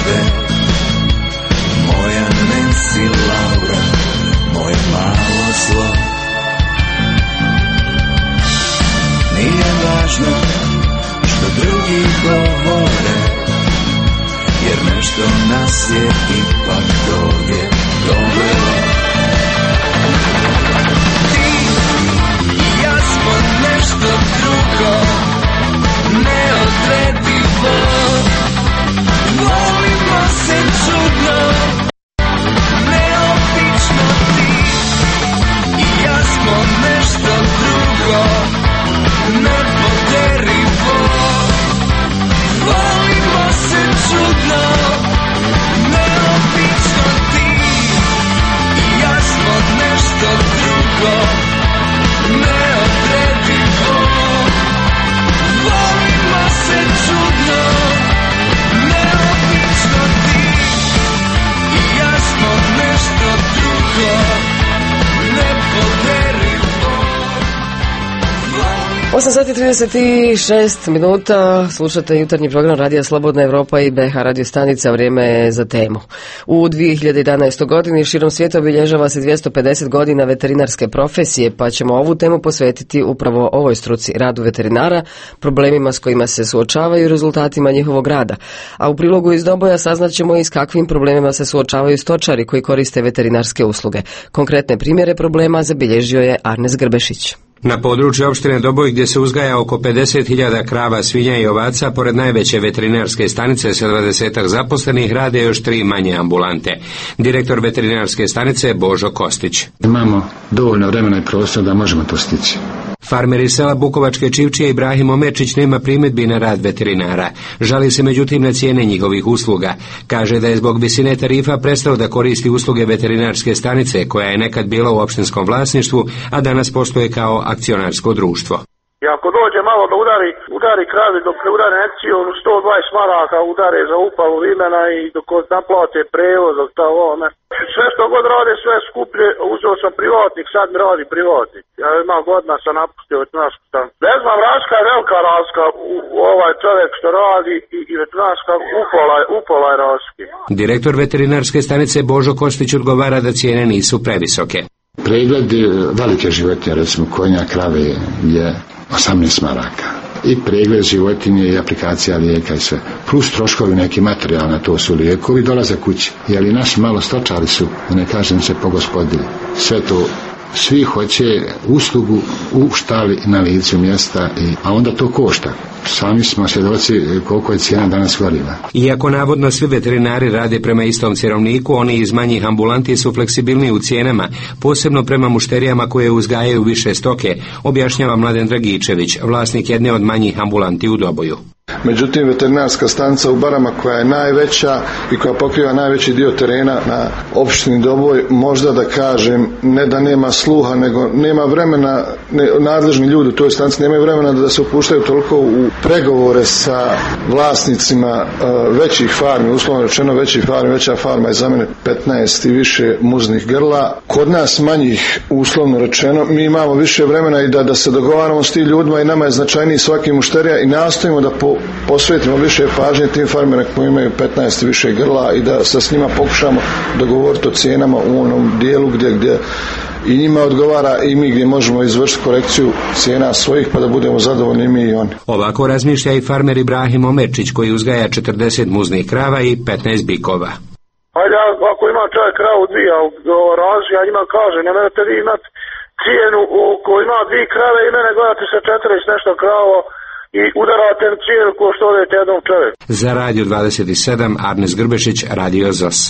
vode, moja Nancy Laura, moje malo zlo. Nije važno što drugi govore, jer nešto nas je ipak ovdje dovelo. Ti i ja smo nešto drugo, neodredivo. Volimo se čudno, neobično. Ti i ja smo nešto drugo, nepoderivo. Volimo se čudno, neobično. Ti i ja smo nešto drugo, neodredivo. Volimo se čudno, neobično. Ti i ja smo nešto drugo, nepoderivo. osam sati i trideset šest minuta, slušate jutarnji program Radija Slobodna Evropa i B H radio stanica, vrijeme je za temu. U dvije hiljade jedanaestoj. godini širom svijeta obilježava se dvjesto pedeset godina veterinarske profesije, pa ćemo ovu temu posvetiti upravo ovoj struci, radu veterinara, problemima s kojima se suočavaju i rezultatima njihovog rada. A u prilogu iz Doboja saznaćemo i s kakvim problemima se suočavaju stočari koji koriste veterinarske usluge. Konkretne primjere problema zabilježio je Arnes Grbešić. Na području opštine Doboj, gdje se uzgaja oko pedeset hiljada krava, svinja i ovaca, pored najveće veterinarske stanice sa dvadesetak zaposlenih, rade još tri manje ambulante. Direktor veterinarske stanice Božo Kostić. Imamo dovoljno vremena i prostora da možemo to stići. Farmer iz sela Bukovačke Čivčije Ibrahim Omerčić nema primjedbi na rad veterinara. Žali se međutim na cijene njihovih usluga. Kaže da je zbog visine tarifa prestao da koristi usluge veterinarske stanice, koja je nekad bila u opštinskom vlasništvu, a danas postoje kao akcionarsko društvo. I ako dođe malo da udari, udari kravi dok ne udari nekciju, sto dvadeset maraka udare za upalu vimena i dok naplate prevoz, ta ovome. Sve što god rade, sve skuplje, uzeo sam privatnik, sad mi radi privatnik. Ja imam godina sam napustio veterinarsku stanicu. Ne znam, razlika je velika razlika u, u ovaj čovjek što radi i, i veterinarska upola, upola je razlike. Direktor veterinarske stanice Božo Kostić odgovara da cijene nisu previsoke. Pregled velike životinje, recimo konja, krave, je osamnaest maraka. I pregled životinje i aplikacija lijeka i sve. Plus troškovi neki materijal, to su lijekovi, dolaze kući. Jer i naši malo stočari su, da ne kažem, se pogospodili. Sve to, svi hoće uslugu u štali na licu mjesta, i, a onda to košta. Sami smo svjedoci koliko je cijena danas goriva. Iako navodno svi veterinari rade prema istom cjenovniku, oni iz manjih ambulanti su fleksibilniji u cijenama, posebno prema mušterijama koje uzgajaju više stoke, objašnjava Mladen Dragičević, vlasnik jedne od manjih ambulanti u Doboju. Međutim, veterinarska stanica u Barama, koja je najveća i koja pokriva najveći dio terena na opštini Doboj, možda da kažem, ne da nema sluha, nego nema vremena, ne, nadležni ljudi u toj stanici nemaju vremena da se upuštaju toliko u pregovore sa vlasnicima uh, većih farmi, uslovno rečeno većih farmi, veća farma je za mene petnaest i više muznih grla. Kod nas manjih, uslovno rečeno, mi imamo više vremena i da, da se dogovaramo s tim ljudima i nama je značajniji svaki mušterija i nastojimo da po posvetimo više pažnje tim farmerima koji imaju petnaest i više grla i da se s njima pokušamo dogovoriti o cijenama u onom dijelu gdje, gdje i njima odgovara i mi gdje možemo izvršiti korekciju cijena svojih pa da budemo zadovoljni mi i oni. Ovako razmišlja i farmer Ibrahim Omerčić koji uzgaja četrdeset muznih krava i petnaest bikova. Ajde, ako ima čovjek kravu dvije, razi, ja njima kaže, ne morate vi imati cijenu ko ima dvije krave i mene gledate sa četrdeset nešto kravo i udarate cijenu ko što odete jednom čovjeku. Za Radio dvadeset sedam, Arnes Grbešić, Radio Z O S.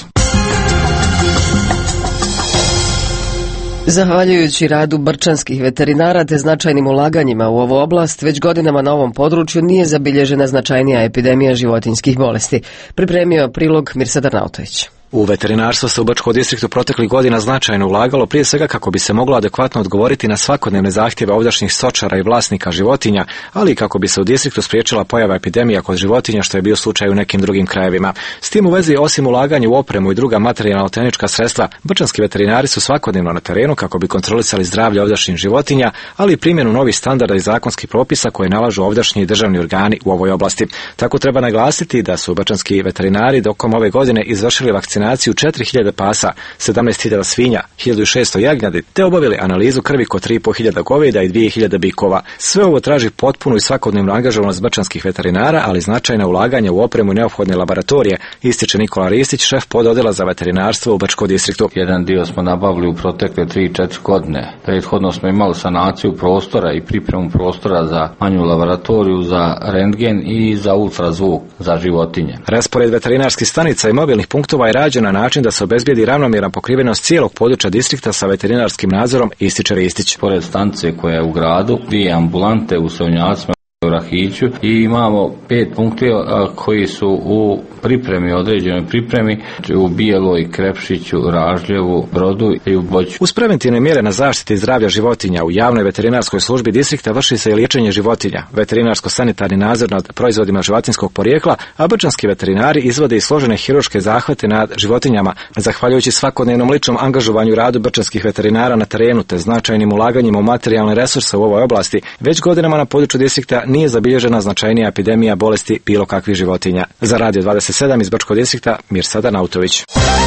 Zahvaljujući radu brčanskih veterinara te značajnim ulaganjima u ovu oblast, već godinama na ovom području nije zabilježena značajnija epidemija životinjskih bolesti. Pripremio prilog Mirsad Arnautović. U veterinarstvo se u Bačkom distriktu proteklih godina značajno ulagalo, prije svega kako bi se moglo adekvatno odgovoriti na svakodnevne zahtjeve ovdašnjih stočara i vlasnika životinja, ali i kako bi se u distriktu spriječila pojava epidemija kod životinja, što je bio slučaj u nekim drugim krajevima. S tim u vezi, osim ulaganja u opremu i druga materijalno-tehnička sredstva, bačanski veterinari su svakodnevno na terenu kako bi kontrolisali zdravlje ovdašnjih životinja, ali i primjenu novih standarda i zakonskih propisa koje nalažu ovdašnji i državni organi u ovoj oblasti. Tako treba naglasiti da su bačanski veterinari dokom ove godine izvršili vakcinaciju četiri hiljade pasa, sedamnaest hiljada svinja, hiljadu šesto jagnjadi, te obavili analizu krvi kod tri i po hiljada goveda i dvije hiljade bikova. Sve ovo traži potpunu i svakodnevnu angažovanost bačanskih veterinara, ali značajna ulaganja u opremu i neophodne laboratorije, ističe Nikola Ristić, šef pododjela za veterinarstvo u Bačkom distriktu. Jedan dio smo nabavili u protekle tri četiri godine. Prethodno smo imali sanaciju prostora i pripremu prostora za manju laboratoriju, za rentgen i za ultrazvuk za životinje. Raspored veterinarskih stanica i mobilnih punktova je rađen na način da se obezbijedi ravnomjeran pokrivenost cijelog područja distrikta sa veterinarskim nadzorom, ističe Ristić. Pored stanice koja je u gradu, dvije ambulante u Savnjacima u Rahiću i imamo pet punkteva koji su u pripremi, određenoj pripremi u Bijeloj, Krepšiću, Ražljevu, Brodu i u Boću. Uz preventivne mjere na zaštiti zdravlja životinja u javnoj veterinarskoj službi distrikta vrši se i liječenje životinja, veterinarsko-sanitarni nadzor nad proizvodima životinjskog porijekla, a bačanski veterinari izvode i složene hirurške zahvate nad životinjama, zahvaljujući svakodnevnom ličnom angažovanju i radu bačanskih veterinara na terenu te značajnim ulaganjima u materijalne resurse u ovoj oblasti. Već godinama na području distrikta nije zabilježena značajnija epidemija bolesti bilo kakvih životinja. Za Radio dvadeset sedam iz Bačkog distrikta, Mirsada Nautović.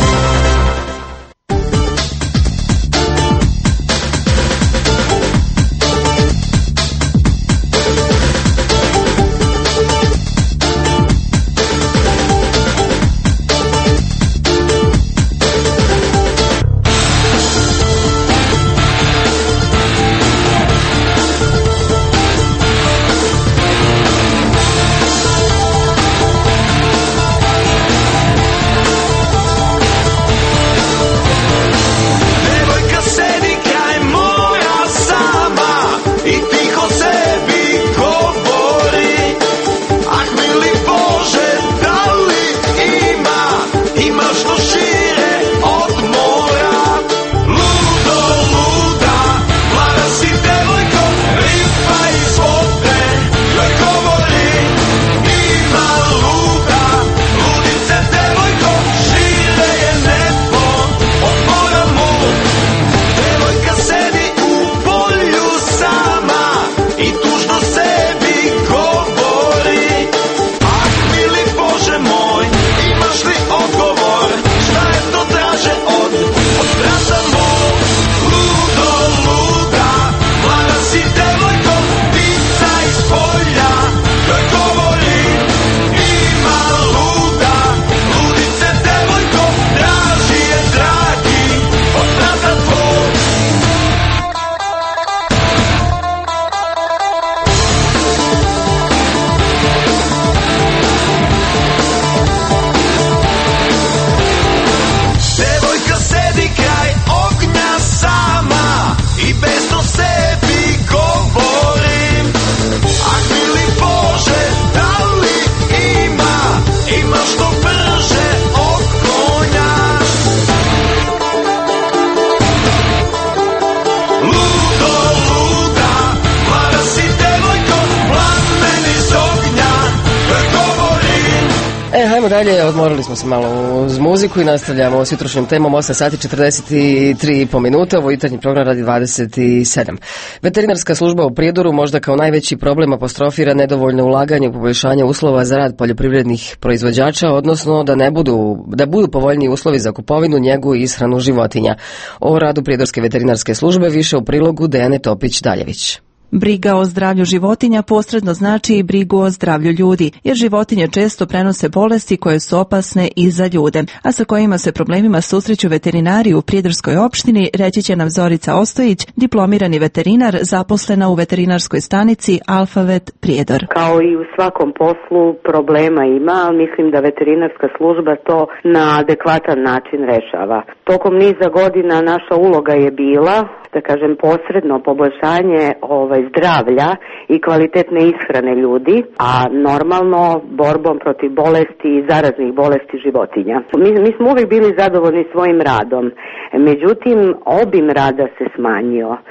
Dalje, odmorili smo se malo uz muziku i nastavljamo s jutrošnjom temom. Osam sati četrdeset tri i po minute, ovo jutarnji program radi dvadeset sedam. Veterinarska služba u Prijedoru možda kao najveći problem apostrofira nedovoljno ulaganje u poboljšanje uslova za rad poljoprivrednih proizvođača, odnosno da ne budu, da budu povoljniji uslovi za kupovinu, njegu i ishranu životinja. O radu Prijedorske veterinarske službe više u prilogu Dejane Topić-Daljević. Briga o zdravlju životinja posredno znači i brigu o zdravlju ljudi, jer životinje često prenose bolesti koje su opasne i za ljude, a sa kojima se problemima susreću veterinari u Prijedorskoj opštini, reći će nam Zorica Ostojić, diplomirani veterinar zaposlena u veterinarskoj stanici Alfavet Prijedor. Kao i u svakom poslu problema ima, ali mislim da veterinarska služba to na adekvatan način rešava. Tokom niza godina naša uloga je bila, da kažem, posredno poboljšanje ovaj, zdravlja i kvalitetne ishrane ljudi, a normalno borbom protiv bolesti i zaraznih bolesti životinja. Mi, mi smo uvijek bili zadovoljni svojim radom, međutim obim rada se smanjio. E,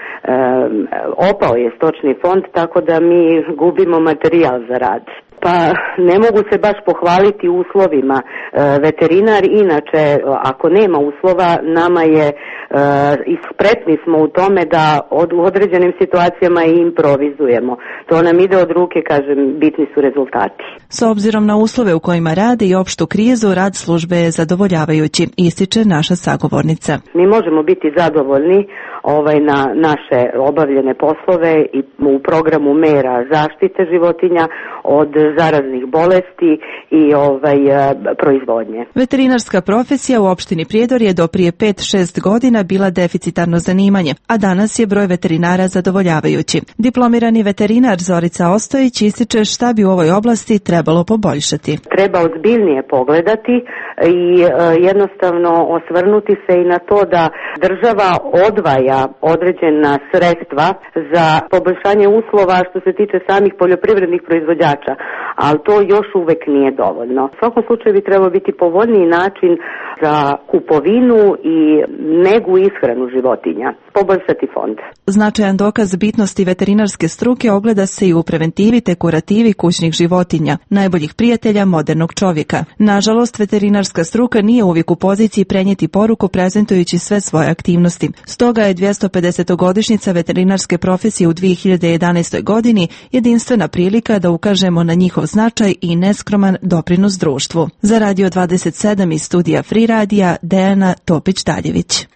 opao je stočni fond, tako da mi gubimo materijal za rad. Pa ne mogu se baš pohvaliti uslovima. E, veterinar inače, ako nema uslova, nama je e, ispretni smo u tome da od, u određenim situacijama i improvizujemo. To nam ide od ruke, kažem, bitni su rezultati. S obzirom na uslove u kojima rade i opštu krizu, rad službe je zadovoljavajući, ističe naša sagovornica. Mi možemo biti zadovoljni ovaj, na naše obavljene poslove i u programu mera zaštite životinja od zaraznih bolesti i ovaj, proizvodnje. Veterinarska profesija u opštini Prijedor je do prije pet šest godina bila deficitarno zanimanje, a danas je broj veterinara zadovoljavajući. Diplomirani veterinar Zorica Ostojić ističe šta bi u ovoj oblasti trebalo poboljšati. Treba ozbiljnije pogledati i e, jednostavno osvrnuti se i na to da država odvaja određena sredstva za poboljšanje uslova što se tiče samih poljoprivrednih proizvođača, ali to još uvek nije dovoljno. U svakom slučaju bi trebao biti povoljniji način za kupovinu i negu ishranu životinja. Poboljšati fond. Značajan dokaz bitnosti veterinarske struke ogleda se i u preventivi te kurativi kućnih životinja, najboljih prijatelja modernog čovjeka. Nažalost, veterinarska struka nije uvijek u poziciji prenijeti poruku prezentujući sve svoje aktivnosti. Stoga je dvjestopedesetogodišnjica veterinarske profesije u dvije hiljade jedanaestoj godini jedinstvena prilika da ukažemo na njihov značaj i neskroman doprinos društvu. Za Radio dvadeset sedam iz studija Free Radija, Dejana Topić-Daljević.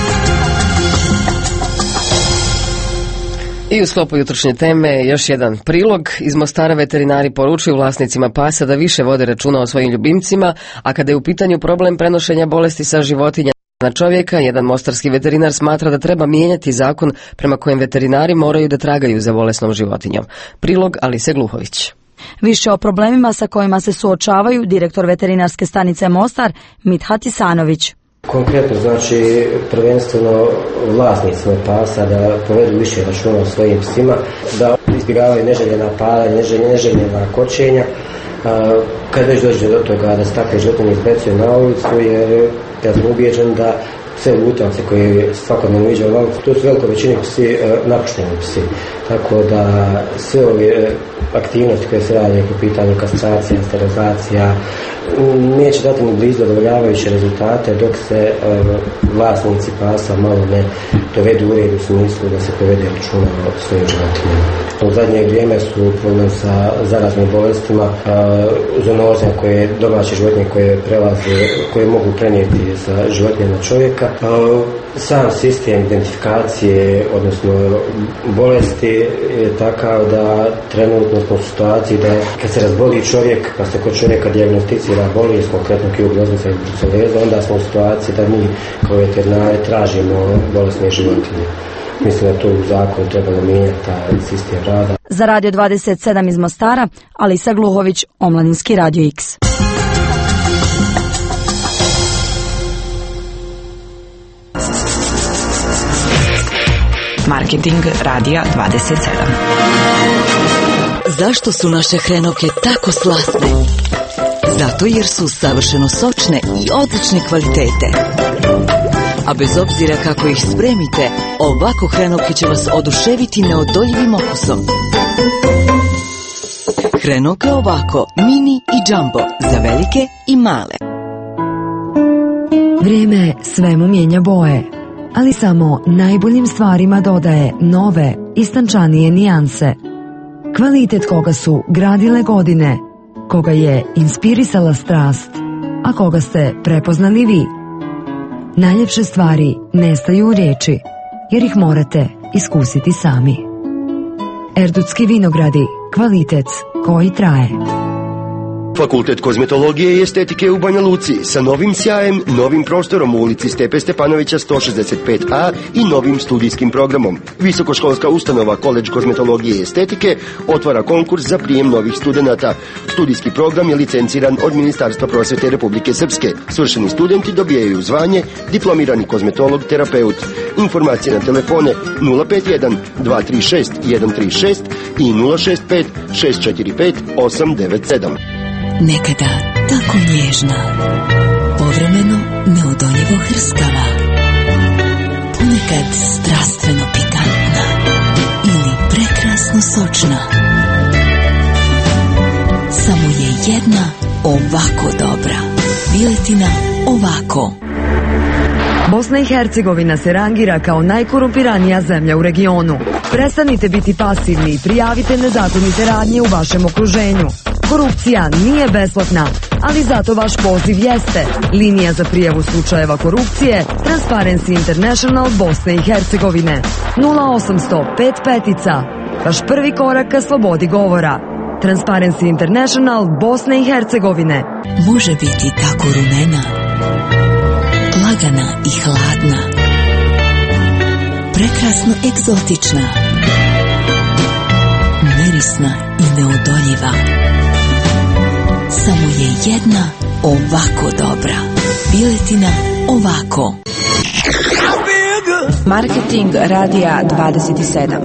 I u sklopu jutrošnje teme još jedan prilog. Iz Mostara veterinari poručuju vlasnicima pasa da više vode računa o svojim ljubimcima, a kada je u pitanju problem prenošenja bolesti sa životinja na čovjeka, jedan mostarski veterinar smatra da treba mijenjati zakon prema kojem veterinari moraju da tragaju za bolesnom životinjom. Prilog Alise Gluhović. Više o problemima sa kojima se suočavaju direktor veterinarske stanice Mostar Mithat Isanović. Konkretno znači prvenstveno vlasnicima pasa da povedu više računa o svojim psima, da izbjegavaju neželjena palanja, neželjena kočenja. Kad već dođe do toga da se takve životinje izbacuje na ulicu, jer ja sam ubijeđen da sve lutavce koje svakodnevno viđaju na ulicu, to su veliko većini psi napušteni psi. Tako da sve ove aktivnosti koje se radi po pitanju kastracija, sterilizacija, neće dati ni blizu zadovoljavajuće rezultate dok se uh, vlasnici pasa malo ne dovedu u red u smislu da se povede računa o svojim životinjama. U zadnje vrijeme su problem sa zaraznim bolestima, uh, zoonoze koje domaće životinje koje prelaze, koje mogu prenijeti sa životinje na čovjeka. Uh, sam sistem identifikacije, odnosno bolesti je takav da trenutno smo u situaciji da kad se razboli čovjek, pa se kod čovjeka dijagnosticira bolest, konkretno kiju groznica i bruceleza, onda smo u situaciji da mi kao veterinari tražimo bolesne životinje. Mislim da to u zakonu trebalo mijenjati taj sistem rada. Za Radio dvadeset sedam iz Mostara, Alisa Gluhović, Omladinski Radio X. Marketing Radija dvadeset sedam. Zašto su naše hrenovke tako slasne? Zato jer su savršeno sočne i odlične kvalitete. A bez obzira kako ih spremite, ovako hrenovke će vas oduševiti neodoljivim okusom. Hrenovke ovako, mini i jumbo, za velike i male. Vrijeme svemu mijenja boje, ali samo najboljim stvarima dodaje nove, istančanije nijanse. Kvalitet koga su gradile godine, koga je inspirisala strast, a koga ste prepoznali vi. Najljepše stvari nestaju u riječi, jer ih morate iskusiti sami. Erdutski vinogradi, kvalitet koji traje. Fakultet kozmetologije i estetike u Banja Luci sa novim sjajem, novim prostorom u ulici Stepe Stepanovića sto šezdeset pet a i novim studijskim programom. Visokoškolska ustanova Koledž kozmetologije i estetike otvara konkurs za prijem novih studenata. Studijski program je licenciran od Ministarstva prosvete Republike Srpske. Svršeni studenti dobijaju zvanje diplomirani kozmetolog terapeut. Informacije na telefone nula pet jedan dva tri šest jedan tri šest i nula šest pet šest četiri pet osam devet sedam. Nekada tako nježna, povremeno neodoljivo hrskava, ponekad strastveno pikantna ili prekrasno sočna. Samo je jedna ovako dobra. Piletina ovako. Bosna i Hercegovina se rangira kao najkorumpiranija zemlja u regionu. Prestanite biti pasivni i prijavite nezakonite radnje u vašem okruženju. Korupcija nije besplatna, ali zato vaš poziv jeste. Linija za prijavu slučajeva korupcije Transparency International Bosne i Hercegovine. nula osamsto pet petica. Vaš prvi korak ka slobodi govora. Transparency International Bosne i Hercegovine. Može biti tako rumena, lagana i hladna, prekrasno egzotična, mirisna i neodoljiva. Samo je jedna ovako dobra. Piletina ovako. Marketing radija dvadeset sedam.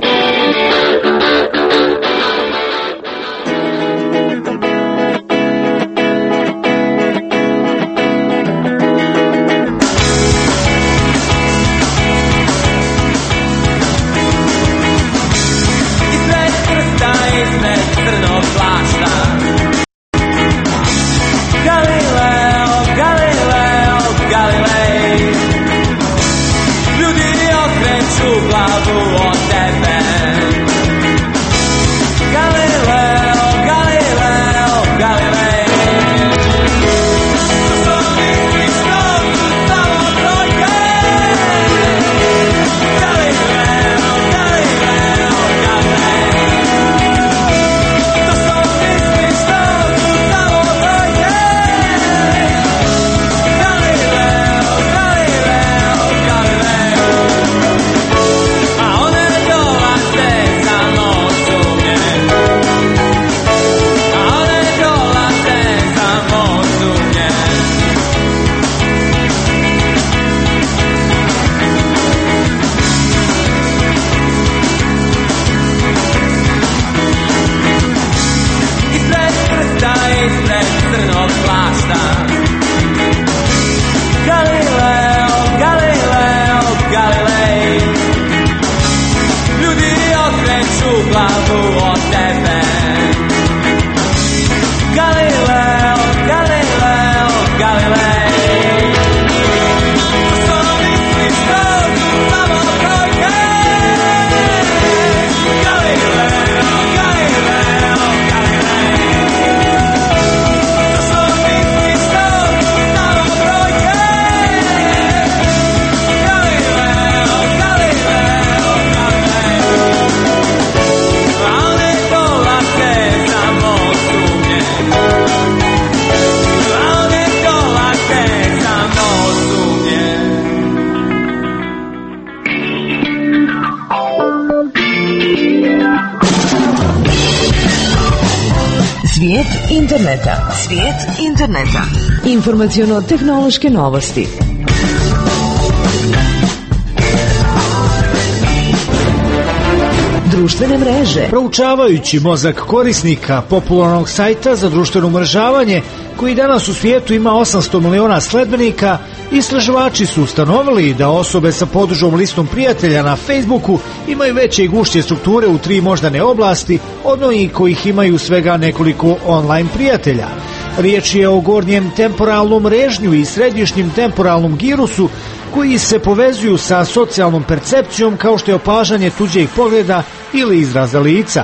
Svijet interneta. Svijet interneta. Informaciono-tehnološke novosti. Društvene mreže. Proučavajući mozak korisnika popularnog sajta za društveno umrežavanje, koji danas u svijetu ima osamsto miliona sledbenika, istraživači su ustanovili da osobe sa podužom listom prijatelja na Facebooku imaju veće i gušće strukture u tri moždane oblasti od onih kojih imaju svega nekoliko online prijatelja. Riječ je o gornjem temporalnom režnju i središnjem temporalnom girusu, koji se povezuju sa socijalnom percepcijom kao što je opažanje tuđeg pogleda ili izraza lica.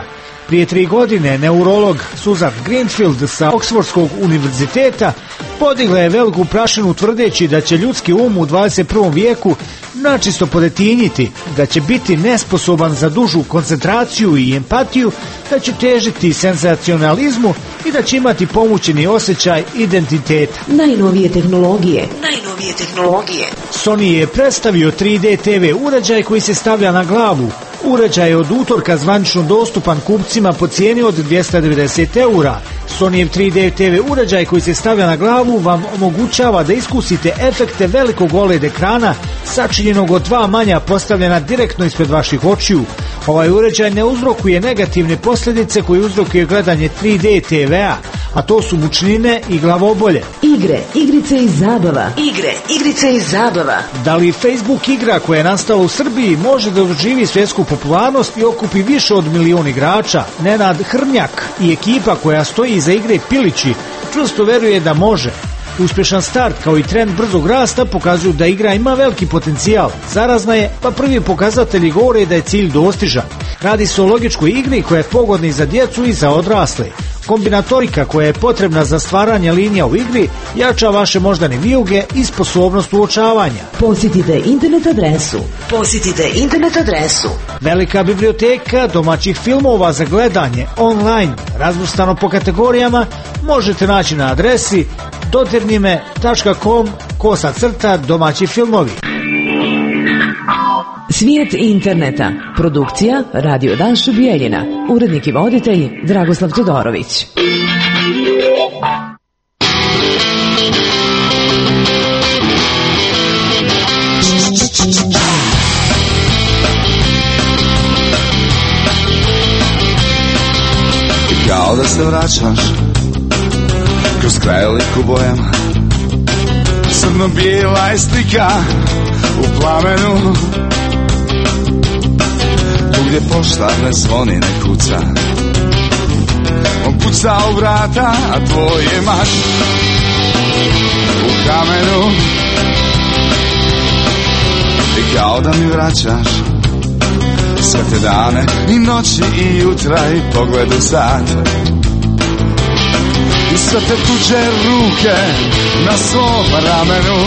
Prije tri godine neurolog Susan Greenfield sa Oxfordskog univerziteta podigla je veliku prašinu tvrdeći da će ljudski um u dvadeset prvom vijeku načisto podetinjiti, da će biti nesposoban za dužu koncentraciju i empatiju, da će težiti senzacionalizmu i da će imati pomućeni osjećaj identiteta. Najnovije tehnologije. Najnovije tehnologije. Sony je predstavio tri D T V uređaj koji se stavlja na glavu. Uređaj je od utorka zvanično dostupan kupcima po cijeni od dvjesto devedeset eura. Sonyjev tri D T V uređaj koji se stavlja na glavu vam omogućava da iskusite efekte velikog O L E D ekrana sačinjenog od dva manja postavljena direktno ispred vaših očiju. Ovaj uređaj ne uzrokuje negativne posljedice koje uzrokuje gledanje tri D T V-a, a to su mučnine i glavobolje. Igre, igrice i zabava. Igre, igrice i zabava. Da li Facebook igra koja je nastala u Srbiji može da doživi svjetsku popularnost i okupi više od milijun igrača? Nenad Hrnjak i ekipa koja stoji iza igre Pilići čvrsto veruje da može. Uspješan start kao i trend brzog rasta pokazuju da igra ima veliki potencijal. Zarazna je, pa prvi pokazatelji govore da je cilj dostižan. Radi se o logičkoj igri koja je pogodna i za djecu i za odrasle. Kombinatorika koja je potrebna za stvaranje linija u igri jača vaše moždane vijuge i sposobnost uočavanja. Posjetite internet adresu. Posjetite internet adresu. Velika biblioteka domaćih filmova za gledanje online, razvrstano po kategorijama, možete naći na adresi dodirnime tačka com kosa crta domaći filmovi. Svijet interneta. Produkcija Radio Danšu Bijeljina. Urednik i voditelj Dragoslav Todorović. Kao da se vraćaš kroz krajolik u bojama, crno-bijela je slika u plamenu, tu gdje pošta ne zvoni, ne kuca. On puca u vrata, a tvoj je mač u kamenu. I kao da mi vraćaš sve te dane i noći i jutra i pogled u sat i sve te tuđe ruke na svom ramenu.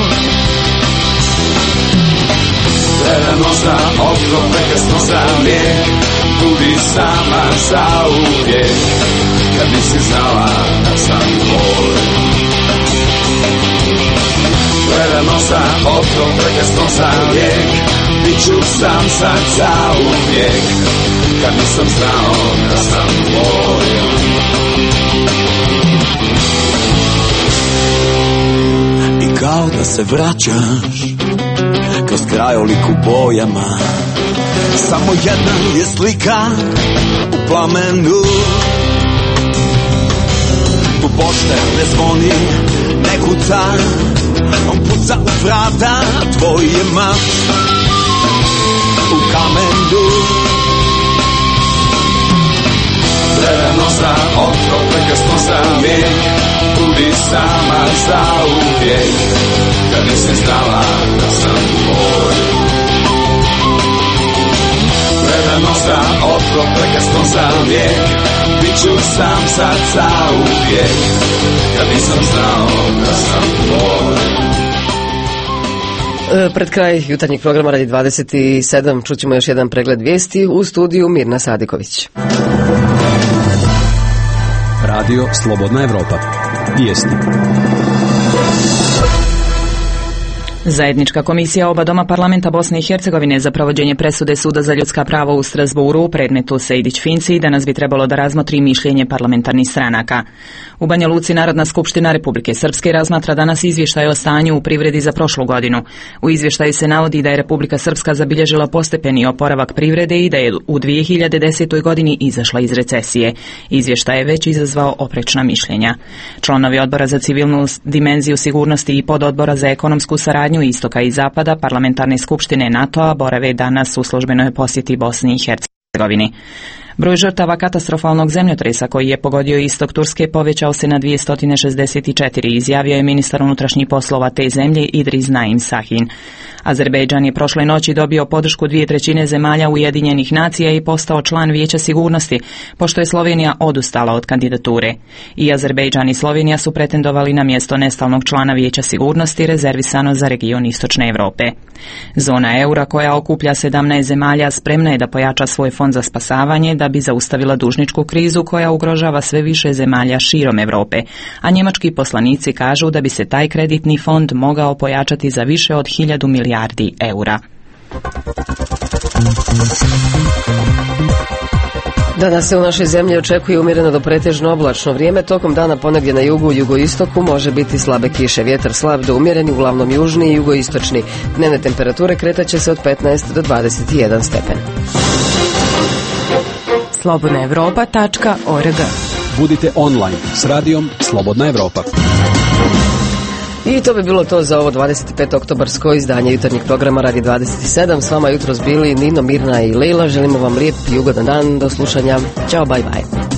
Gledano sam okno, prekasno sam lijek, budi sama zauvijek, kad nisi znala da sam tvoj. Gledano sam okno, prekasno sam lijek, bit ću sam sad zauvijek, kad nisam znao da sam tvoj. I kao da se vraćaš kroz krajolik u bojama, samo jedna je slika u plamenu, tu pošte ne zvoni, ne kuca, on puca u vrata, tvoj je mač u kamenu. Gledano sam okno, prekasno sam vijek, budi sama zauvijek, kad nisi znala da sam tvoj. Gledano sam okno, prekasno sam vijek, bit ću sam sad zauvijek, kad nisam znao da sam tvoj. Pred kraj jutarnjeg programa radi dvadeset sedam čućemo još jedan pregled vijesti, u studiju Mirna Sadiković. Radio Slobodna Evropa. Vijesti. Zajednička komisija oba doma parlamenta Bosne i Hercegovine za provođenje presude Suda za ljudska prava u Strasburu u predmetu Sejdić-Finci danas bi trebalo da razmotri mišljenje parlamentarnih stranaka. U Banja Luci Narodna skupština Republike Srpske razmatra danas izvještaj o stanju u privredi za prošlu godinu. U izvještaju se navodi da je Republika Srpska zabilježila postepeni oporavak privrede i da je u dvije hiljade desetoj godini izašla iz recesije. Izvještaj je već izazvao oprečna mišljenja. Članovi odbora za civilnu dimenziju sigurnosti i pododbora za ekonomsku saradnju istoka i zapada parlamentarne skupštine NATO-a borave danas u službenoj posjeti Bosni i Hercegovini. Broj žrtava katastrofalnog zemljotresa koji je pogodio istok Turske povećao se na dvjesto šezdeset četiri, izjavio je ministar unutrašnjih poslova te zemlje Idris Naim Sahin. Azerbejdžan je prošle noći dobio podršku dvije trećine zemalja Ujedinjenih nacija i postao član Vijeća sigurnosti, pošto je Slovenija odustala od kandidature. I Azerbejdžan i Slovenija su pretendovali na mjesto nestalnog člana Vijeća sigurnosti rezervisano za region Istočne Europe. Zona eura, koja okuplja sedamnaest zemalja, spremna je da pojača svoj fond za spasavanje da bi zaustavila dužničku krizu koja ugrožava sve više zemalja širom Europe, a njemački poslanici kažu da bi se taj kreditni fond mogao pojačati za više od hiljadu milijardi eura. Danas se u našoj zemlji očekuje umjereno do pretežno oblačno vrijeme. Tokom dana ponegdje na jugu i jugoistoku može biti slabe kiše. Vjetar slab do umjereni, uglavnom južni i jugoistočni. Dnevne temperature kretaće se od petnaest do dvadeset jedan stepen. slobodna europa tačka org. Budite online s radijom Slobodna Evropa. I to bi bilo to za ovo dvadeset peto oktobarsko izdanje jutarnjeg programa Radio dvadeset sedam. S vama jutros bili Nino, Mirna i Leila. Želimo vam lijep i ugodan dan. Do slušanja. Ćao, bye bye.